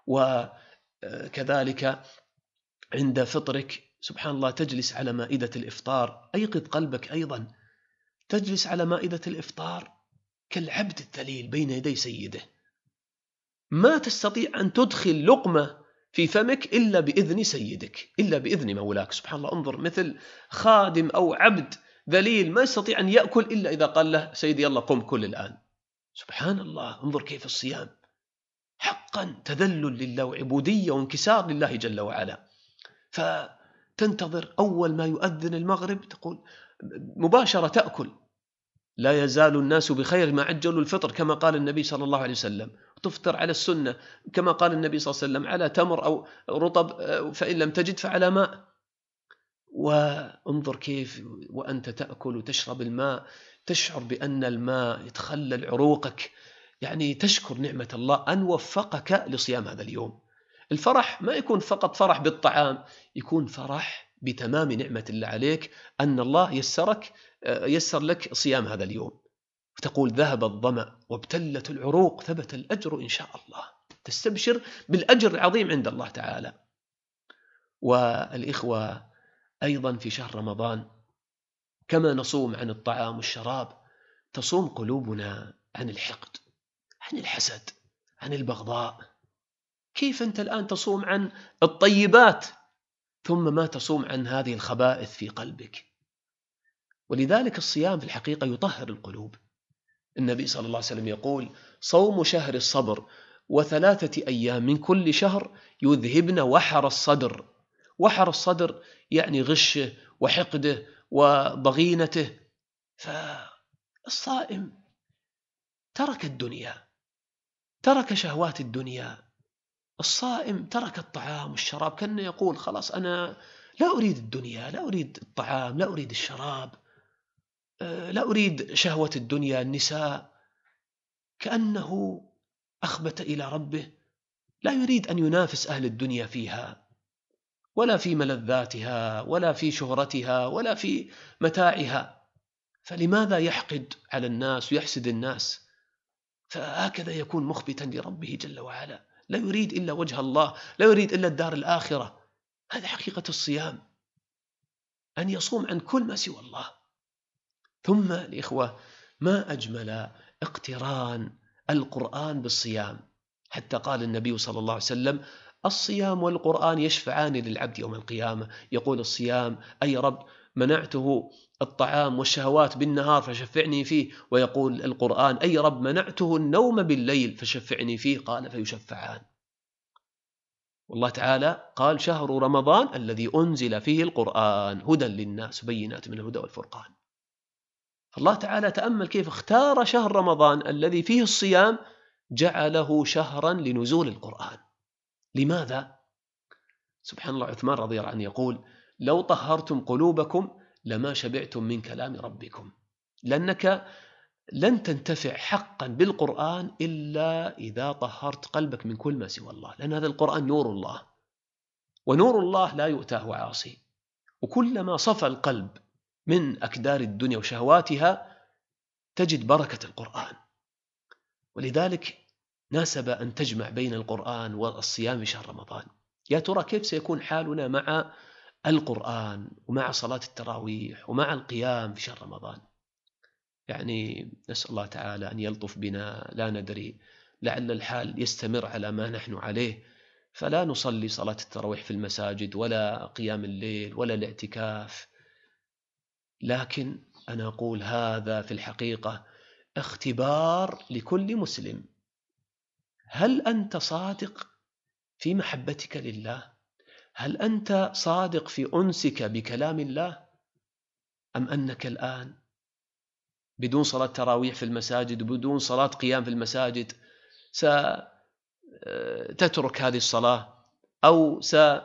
وكذلك عند فطرك سبحان الله تجلس على مائدة الإفطار، أيقظ قلبك أيضا، تجلس على مائدة الإفطار كالعبد الذليل بين يدي سيده، ما تستطيع أن تدخل لقمة في فمك إلا بإذن سيدك، إلا بإذن مولاك. سبحان الله، انظر، مثل خادم أو عبد ذليل ما يستطيع أن يأكل إلا إذا قال له سيدي يلا قم كل الآن. سبحان الله، انظر كيف الصيام حقا تذلل لله وعبودية وانكسار لله جل وعلا. فتنتظر أول ما يؤذن المغرب تقول مباشرة تأكل. لا يزال الناس بخير ما عجلوا الفطر كما قال النبي صلى الله عليه وسلم، تفطر على السنة كما قال النبي صلى الله عليه وسلم، على تمر أو رطب، فإن لم تجد فعلى ماء. وانظر كيف وأنت تأكل وتشرب الماء تشعر بأن الماء يتخلل عروقك، يعني تشكر نعمة الله أن وفقك لصيام هذا اليوم. الفرح ما يكون فقط فرح بالطعام، يكون فرح بتمام نعمة الله عليك، أن الله يسرك يسر لك صيام هذا اليوم، فتقول ذهب الظمأ وابتلت العروق ثبت الأجر إن شاء الله، تستبشر بالأجر العظيم عند الله تعالى. والإخوة أيضا في شهر رمضان كما نصوم عن الطعام والشراب تصوم قلوبنا عن الحقد، عن الحسد، عن البغضاء. كيف أنت الآن تصوم عن الطيبات ثم ما تصوم عن هذه الخبائث في قلبك؟ ولذلك الصيام في الحقيقة يطهر القلوب. النبي صلى الله عليه وسلم يقول صوم شهر الصبر وثلاثة أيام من كل شهر يذهبن وحر الصدر. وحر الصدر يعني غشه وحقده وضغينته. فالصائم ترك الدنيا، ترك شهوات الدنيا. الصائم ترك الطعام والشراب، كأنه يقول خلاص أنا لا أريد الدنيا، لا أريد الطعام، لا أريد الشراب، لا أريد شهوة الدنيا النساء. كأنه أخبت إلى ربه، لا يريد أن ينافس أهل الدنيا فيها، ولا في ملذاتها، ولا في شهرتها، ولا في متاعها. فلماذا يحقد على الناس ويحسد الناس؟ فهكذا يكون مخبتا لربه جل وعلا، لا يريد إلا وجه الله، لا يريد إلا الدار الآخرة. هذه حقيقة الصيام، أن يصوم عن كل ما سوى الله. ثم الإخوة ما أجمل اقتران القرآن بالصيام، حتى قال النبي صلى الله عليه وسلم الصيام والقرآن يشفعان للعبد يوم القيامة. يقول الصيام أي رب منعته الطعام والشهوات بالنهار فشفعني فيه، ويقول القرآن أي رب منعته النوم بالليل فشفعني فيه، قال فيشفعان. والله تعالى قال شهر رمضان الذي أنزل فيه القرآن هدى للناس بينات من الهدى والفرقان. الله تعالى تأمل كيف اختار شهر رمضان الذي فيه الصيام جعله شهرا لنزول القرآن. لماذا؟ سبحان الله، عثمان رضي الله عنه يقول لو طهرتم قلوبكم لما شبعتم من كلام ربكم، لأنك لن تنتفع حقا بالقرآن إلا إذا طهرت قلبك من كل ما سوى الله، لأن هذا القرآن نور الله، ونور الله لا يؤتاه عاصي. وكلما صفى القلب من أكدار الدنيا وشهواتها تجد بركة القرآن. ولذلك ناسب أن تجمع بين القرآن والصيام في شهر رمضان. يا ترى كيف سيكون حالنا مع القرآن ومع صلاة التراويح ومع القيام في شهر رمضان؟ يعني نسأل الله تعالى أن يلطف بنا، لا ندري، لعل الحال يستمر على ما نحن عليه، فلا نصلي صلاة التراويح في المساجد ولا قيام الليل ولا الاعتكاف. لكن أنا أقول هذا في الحقيقة اختبار لكل مسلم. هل أنت صادق في محبتك لله؟ هل أنت صادق في أنسك بكلام الله؟ أم أنك الآن بدون صلاة تراويح في المساجد وبدون صلاة قيام في المساجد ستترك هذه الصلاة، أو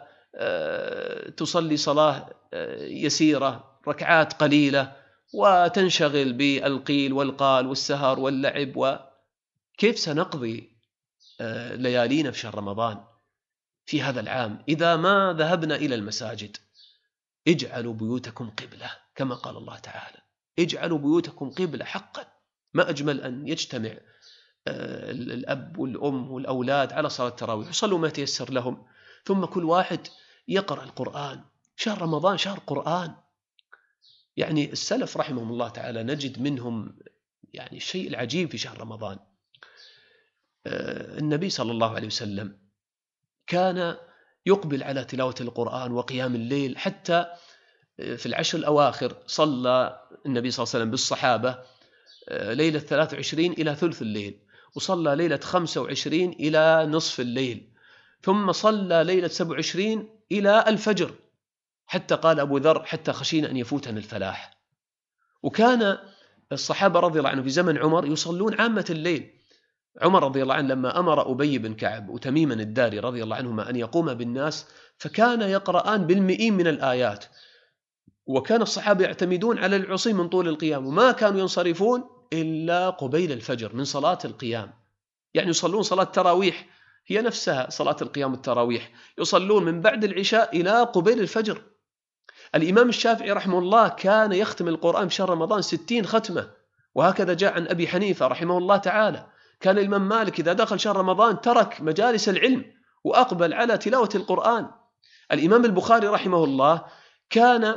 ستصلي صلاة يسيرة ركعات قليلة وتنشغل بالقيل والقال والسهر واللعب؟ وكيف سنقضي ليالينا في شهر رمضان في هذا العام إذا ما ذهبنا إلى المساجد؟ اجعلوا بيوتكم قبلة كما قال الله تعالى، اجعلوا بيوتكم قبلة حقا. ما أجمل أن يجتمع الأب والأم والأولاد على صلاة التراويح يصلوا ما تيسر لهم، ثم كل واحد يقرأ القرآن. شهر رمضان شهر قرآن. يعني السلف رحمهم الله تعالى نجد منهم يعني الشيء العجيب في شهر رمضان. النبي صلى الله عليه وسلم كان يقبل على تلاوة القرآن وقيام الليل. حتى في العشر الأواخر صلى النبي صلى الله عليه وسلم بالصحابة ليلة ثلاثة وعشرين إلى ثلث الليل، وصلى ليلة خمسة وعشرين إلى نصف الليل، ثم صلى ليلة سبع وعشرين إلى الفجر، حتى قال أبو ذر حتى خشينا أن يفوتنا الفلاح. وكان الصحابة رضي الله عنهم في زمن عمر يصلون عامة الليل. عمر رضي الله عنه لما أمر أبي بن كعب وتميما الداري رضي الله عنهما أن يقوم بالناس، فكان يقرآن بالمئين من الآيات، وكان الصحابة يعتمدون على العصي من طول القيام، وما كانوا ينصرفون إلا قبيل الفجر من صلاة القيام. يعني يصلون صلاة تراويح هي نفسها صلاة القيام التراويح، يصلون من بعد العشاء إلى قبيل الفجر. الإمام الشافعي رحمه الله كان يختم القرآن في شهر رمضان ستين ختمة، وهكذا جاء عن أبي حنيفة رحمه الله تعالى. كان الإمام مالك إذا دخل شهر رمضان ترك مجالس العلم وأقبل على تلاوة القرآن. الإمام البخاري رحمه الله كان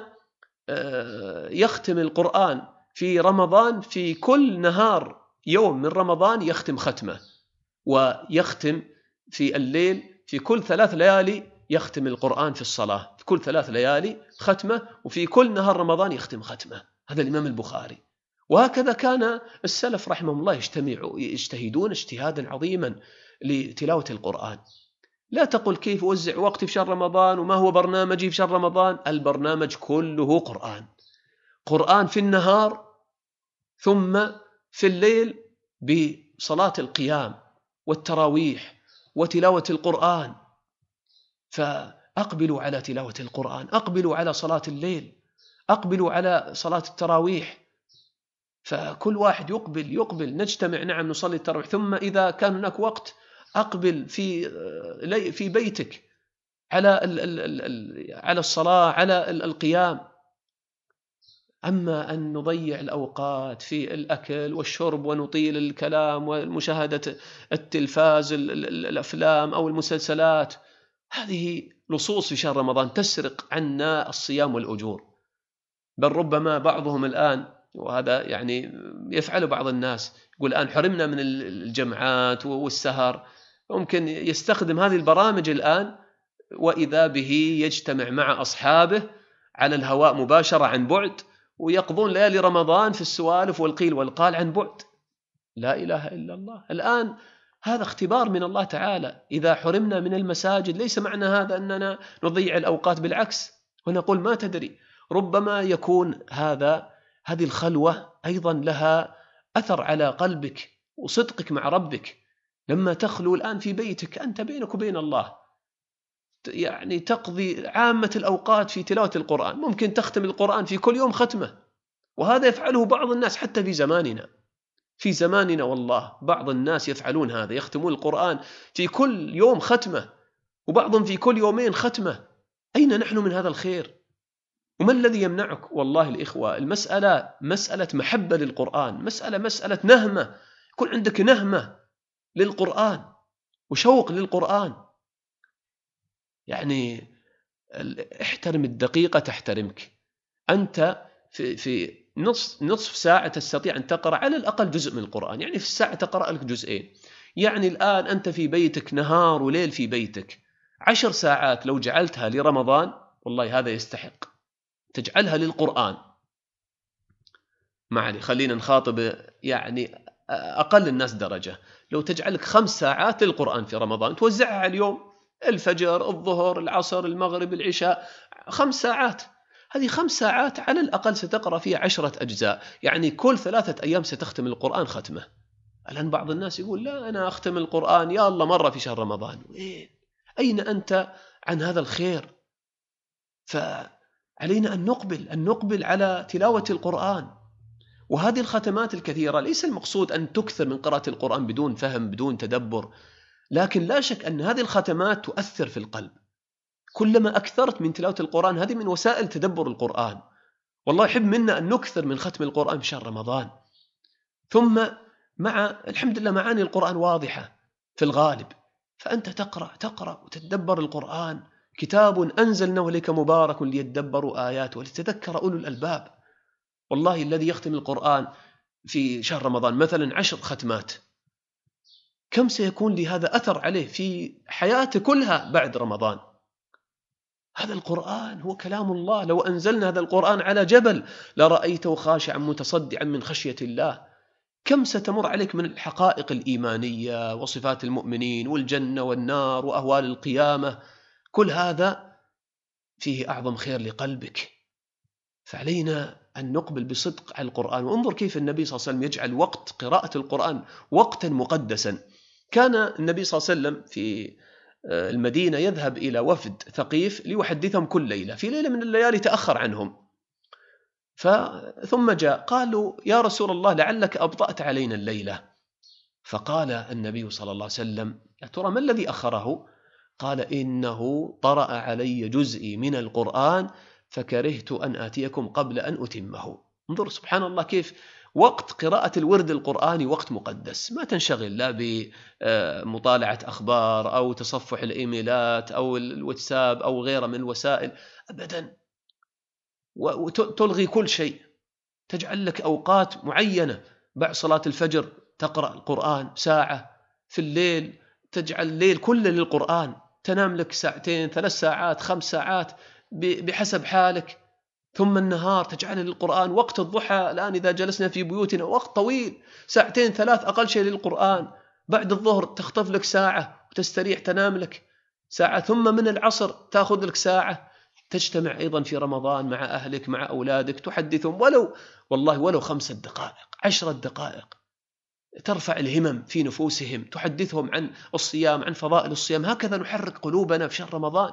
يختم القرآن في رمضان، في كل نهار يوم من رمضان يختم ختمة، ويختم في الليل في كل ثلاث ليالي يختم القرآن في الصلاة، في كل ثلاث ليالي ختمة، وفي كل نهار رمضان يختم ختمة. هذا الإمام البخاري. وهكذا كان السلف رحمهم الله يجتمعوا يجتهدون اجتهادا عظيما لتلاوة القرآن. لا تقل كيف أوزع وقتي في شهر رمضان وما هو برنامجي في شهر رمضان. البرنامج كله قرآن، قرآن في النهار، ثم في الليل بصلاة القيام والتراويح وتلاوة القرآن. فأقبلوا على تلاوة القرآن، أقبلوا على صلاة الليل، أقبلوا على صلاة التراويح. فكل واحد يقبل يقبل نجتمع، نعم نصلي التراويح، ثم إذا كان هناك وقت أقبل في في بيتك على على الصلاة، على القيام. أما أن نضيع الأوقات في الأكل والشرب ونطيل الكلام ومشاهدة التلفاز الأفلام أو المسلسلات، هذه لصوص في شهر رمضان تسرق عنا الصيام والأجور. بل ربما بعضهم الآن، وهذا يعني يفعل بعض الناس، يقول الآن حرمنا من الجمعات والسهر، ممكن يستخدم هذه البرامج الآن، وإذا به يجتمع مع أصحابه على الهواء مباشرة عن بعد، ويقضون ليالي رمضان في السوالف والقيل والقال عن بعد. لا إله إلا الله. الآن هذا اختبار من الله تعالى. إذا حرمنا من المساجد ليس معنى هذا أننا نضيع الأوقات، بالعكس، ونقول ما تدري، ربما يكون هذا هذه الخلوة أيضا لها أثر على قلبك وصدقك مع ربك. لما تخلو الآن في بيتك أنت بينك وبين الله، يعني تقضي عامة الأوقات في تلاوة القرآن، ممكن تختم القرآن في كل يوم ختمة، وهذا يفعله بعض الناس حتى في زماننا. في زماننا والله بعض الناس يفعلون هذا، يختمون القرآن في كل يوم ختمة، وبعضهم في كل يومين ختمة. أين نحن من هذا الخير؟ وما الذي يمنعك؟ والله الإخوة، المسألة مسألة محبة للقرآن، مسألة مسألة نهمة، يكون عندك نهمة للقرآن وشوق للقرآن. يعني احترم الدقيقة تحترمك. أنت في في نصف نصف ساعة تستطيع أن تقرأ على الأقل جزء من القرآن، يعني في الساعة تقرأ لك جزئين. يعني الآن أنت في بيتك نهار وليل في بيتك، عشر ساعات لو جعلتها لرمضان والله هذا يستحق. تجعلها للقرآن، معلي خلينا نخاطب يعني أقل الناس درجة. لو تجعلك خمس ساعات للقرآن في رمضان، توزعها على اليوم، الفجر، الظهر، العصر، المغرب، العشاء، خمس ساعات. هذه خمس ساعات على الأقل ستقرأ فيها عشرة أجزاء، يعني كل ثلاثة أيام ستختم القرآن ختمة. الآن بعض الناس يقول لا أنا أختم القرآن يا الله مرة في شهر رمضان. إيه؟ أين أنت عن هذا الخير؟ فعلينا أن نقبل أن نقبل على تلاوة القرآن. وهذه الختمات الكثيرة ليس المقصود أن تكثر من قراءة القرآن بدون فهم بدون تدبر، لكن لا شك أن هذه الختمات تؤثر في القلب. كلما أكثرت من تلاوة القرآن، هذه من وسائل تدبر القرآن. والله يحب منا أن نكثر من ختم القرآن في شهر رمضان. ثم مع الحمد لله معاني القرآن واضحة في الغالب، فأنت تقرأ تقرأ وتتدبر القرآن. كتاب أنزلناه إليك مبارك ليدبروا آياته وليتذكر أولو الألباب. والله الذي يختم القرآن في شهر رمضان مثلا عشر ختمات، كم سيكون لهذا أثر عليه في حياته كلها بعد رمضان؟ هذا القرآن هو كلام الله، لو أنزلنا هذا القرآن على جبل لرأيته خاشعا متصدعا من خشية الله. كم ستمر عليك من الحقائق الإيمانية وصفات المؤمنين والجنة والنار وأهوال القيامة، كل هذا فيه أعظم خير لقلبك. فعلينا أن نقبل بصدق على القرآن. وانظر كيف النبي صلى الله عليه وسلم يجعل وقت قراءة القرآن وقتا مقدسا. كان النبي صلى الله عليه وسلم في المدينة يذهب إلى وفد ثقيف ليحدثهم كل ليلة، في ليلة من الليالي تأخر عنهم، ثم جاء قالوا يا رسول الله لعلك أبطأت علينا الليلة. فقال النبي صلى الله عليه وسلم يا ترى ما الذي أخره؟ قال إنه طرأ علي جزئي من القرآن فكرهت أن آتيكم قبل أن أتمه. انظر سبحان الله كيف وقت قراءة الورد القرآني وقت مقدس، ما تنشغل لا بمطالعة أخبار أو تصفح الإيميلات أو الواتساب أو غيره من الوسائل أبدا، وتلغي كل شيء. تجعل لك أوقات معينة، بعد صلاة الفجر تقرأ القرآن ساعة، في الليل تجعل الليل كله للقرآن، تنام لك ساعتين ثلاث ساعات خمس ساعات بحسب حالك، ثم النهار تجعل للقرآن. وقت الضحى الآن إذا جلسنا في بيوتنا وقت طويل ساعتين ثلاث أقل شيء للقرآن، بعد الظهر تخطف لك ساعة وتستريح تنام لك ساعة، ثم من العصر تأخذ لك ساعة. تجتمع أيضا في رمضان مع أهلك مع أولادك تحدثهم ولو والله ولو خمسة دقائق عشرة دقائق، ترفع الهمم في نفوسهم، تحدثهم عن الصيام عن فضائل الصيام. هكذا نحرك قلوبنا في شهر رمضان.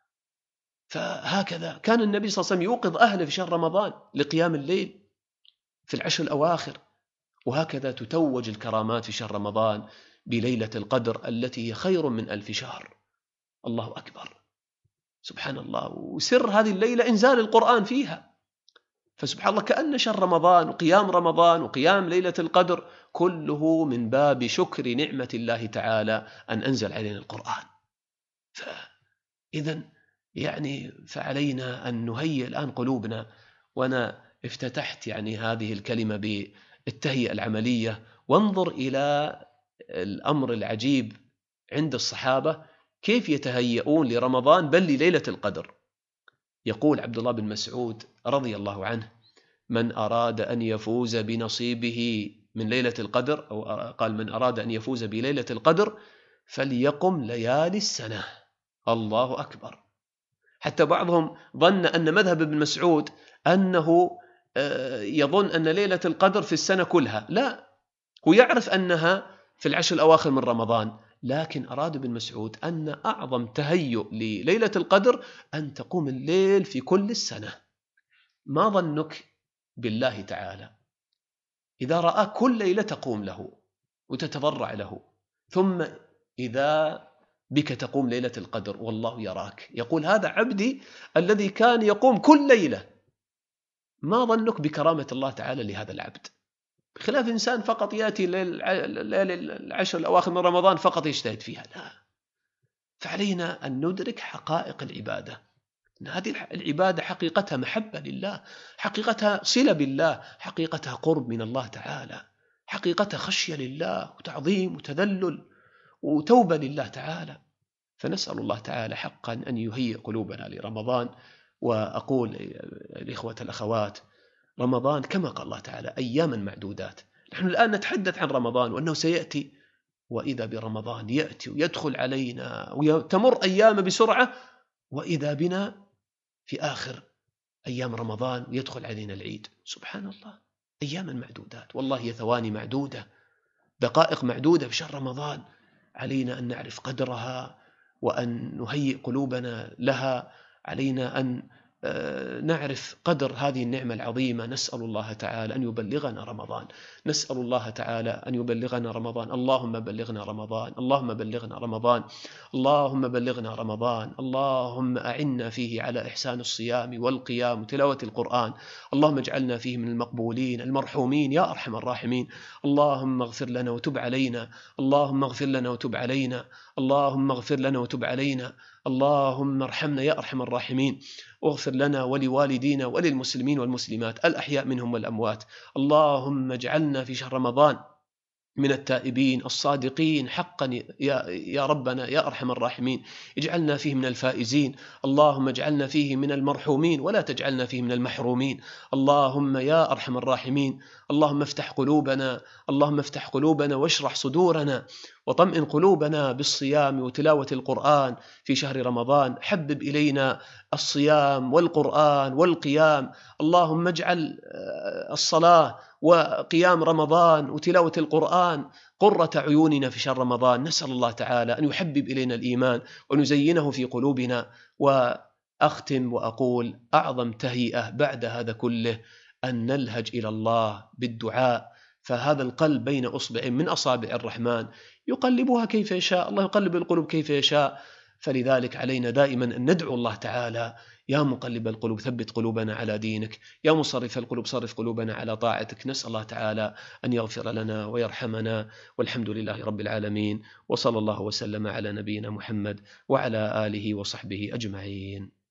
فهكذا كان النبي صلى الله عليه وسلم يوقظ أهله في شهر رمضان لقيام الليل في العشر الأواخر. وهكذا تتوج الكرامات في شهر رمضان بليلة القدر التي هي خير من ألف شهر. الله أكبر سبحان الله. وسر هذه الليلة إنزال القرآن فيها. فسبحان الله كأن شهر رمضان وقيام رمضان وقيام ليلة القدر كله من باب شكر نعمة الله تعالى أن أنزل علينا القرآن. فإذا يعني فعلينا أن نهيئ الآن قلوبنا. وأنا افتتحت يعني هذه الكلمة بالتهيئة العملية. وانظر إلى الأمر العجيب عند الصحابة كيف يتهيئون لرمضان بل لليلة القدر. يقول عبد الله بن مسعود رضي الله عنه من أراد أن يفوز بنصيبه من ليلة القدر، أو قال من أراد أن يفوز بليلة القدر فليقم ليالي السنة. الله أكبر. حتى بعضهم ظن أن مذهب ابن مسعود أنه يظن أن ليلة القدر في السنة كلها، لا، هو يعرف أنها في العشر الأواخر من رمضان، لكن أراد ابن مسعود أن أعظم تهيؤ لليلة القدر أن تقوم الليل في كل السنة. ما ظنك بالله تعالى إذا رأى كل ليلة تقوم له وتتضرع له، ثم إذا بك تقوم ليلة القدر والله يراك، يقول هذا عبدي الذي كان يقوم كل ليلة. ما ظنك بكرامة الله تعالى لهذا العبد؟ بخلاف إنسان فقط يأتي ليالي العشر الأواخر من رمضان فقط يجتهد فيها، لا. فعلينا أن ندرك حقائق العبادة، أن هذه العبادة حقيقتها محبة لله، حقيقتها صلة بالله، حقيقتها قرب من الله تعالى، حقيقتها خشية لله وتعظيم وتذلل وتوبة لله تعالى. فنسأل الله تعالى حقا أن يهيئ قلوبنا لرمضان. وأقول الإخوة الأخوات رمضان كما قال الله تعالى أياما معدودات. نحن الآن نتحدث عن رمضان وأنه سيأتي، وإذا برمضان يأتي ويدخل علينا وتمر أيام بسرعة، وإذا بنا في آخر أيام رمضان ويدخل علينا العيد. سبحان الله، أياما معدودات، والله هي ثواني معدودة، دقائق معدودة في شهر رمضان. علينا أن نعرف قدرها وأن نهيئ قلوبنا لها. علينا أن نعرف قدر هذه النعمة العظيمة. نسأل الله تعالى أن يبلغنا رمضان، نسأل الله تعالى أن يبلغنا رمضان. اللهم بلغنا رمضان، اللهم بلغنا رمضان، اللهم بلغنا رمضان. اللهم أعنا فيه على إحسان الصيام والقيام وتلاوة القرآن. اللهم اجعلنا فيه من المقبولين المرحومين يا أرحم الراحمين. اللهم اغفر لنا وتب علينا، اللهم اغفر لنا وتب علينا، اللهم اغفر لنا وتب علينا، اللهم ارحمنا يا أرحم الراحمين. واغفر لنا ولوالدينا وللمسلمين والمسلمات الأحياء منهم والأموات. اللهم اجعلنا في شهر رمضان من التائبين الصادقين حقا يا, يا ربنا يا أرحم الراحمين. اجعلنا فيه من الفائزين، اللهم اجعلنا فيه من المرحومين ولا تجعلنا فيه من المحرومين. اللهم يا أرحم الراحمين، اللهم افتح قلوبنا، اللهم افتح قلوبنا واشرح صدورنا وطمئن قلوبنا بالصيام وتلاوة القرآن في شهر رمضان. حبب إلينا الصيام والقرآن والقيام. اللهم اجعل الصلاة وقيام رمضان وتلاوة القرآن قرة عيوننا في شهر رمضان. نسأل الله تعالى أن يحبب إلينا الإيمان ونزينه في قلوبنا. وأختم وأقول أعظم تهيئة بعد هذا كله أن نلهج إلى الله بالدعاء، فهذا القلب بين أصبع من أصابع الرحمن يقلبها كيف يشاء، الله يقلب القلوب كيف يشاء. فلذلك علينا دائما أن ندعو الله تعالى: يا مقلب القلوب ثبت قلوبنا على دينك، يا مصرف القلوب صرف قلوبنا على طاعتك. نسأل الله تعالى أن يغفر لنا ويرحمنا، والحمد لله رب العالمين، وصلى الله وسلم على نبينا محمد وعلى آله وصحبه أجمعين.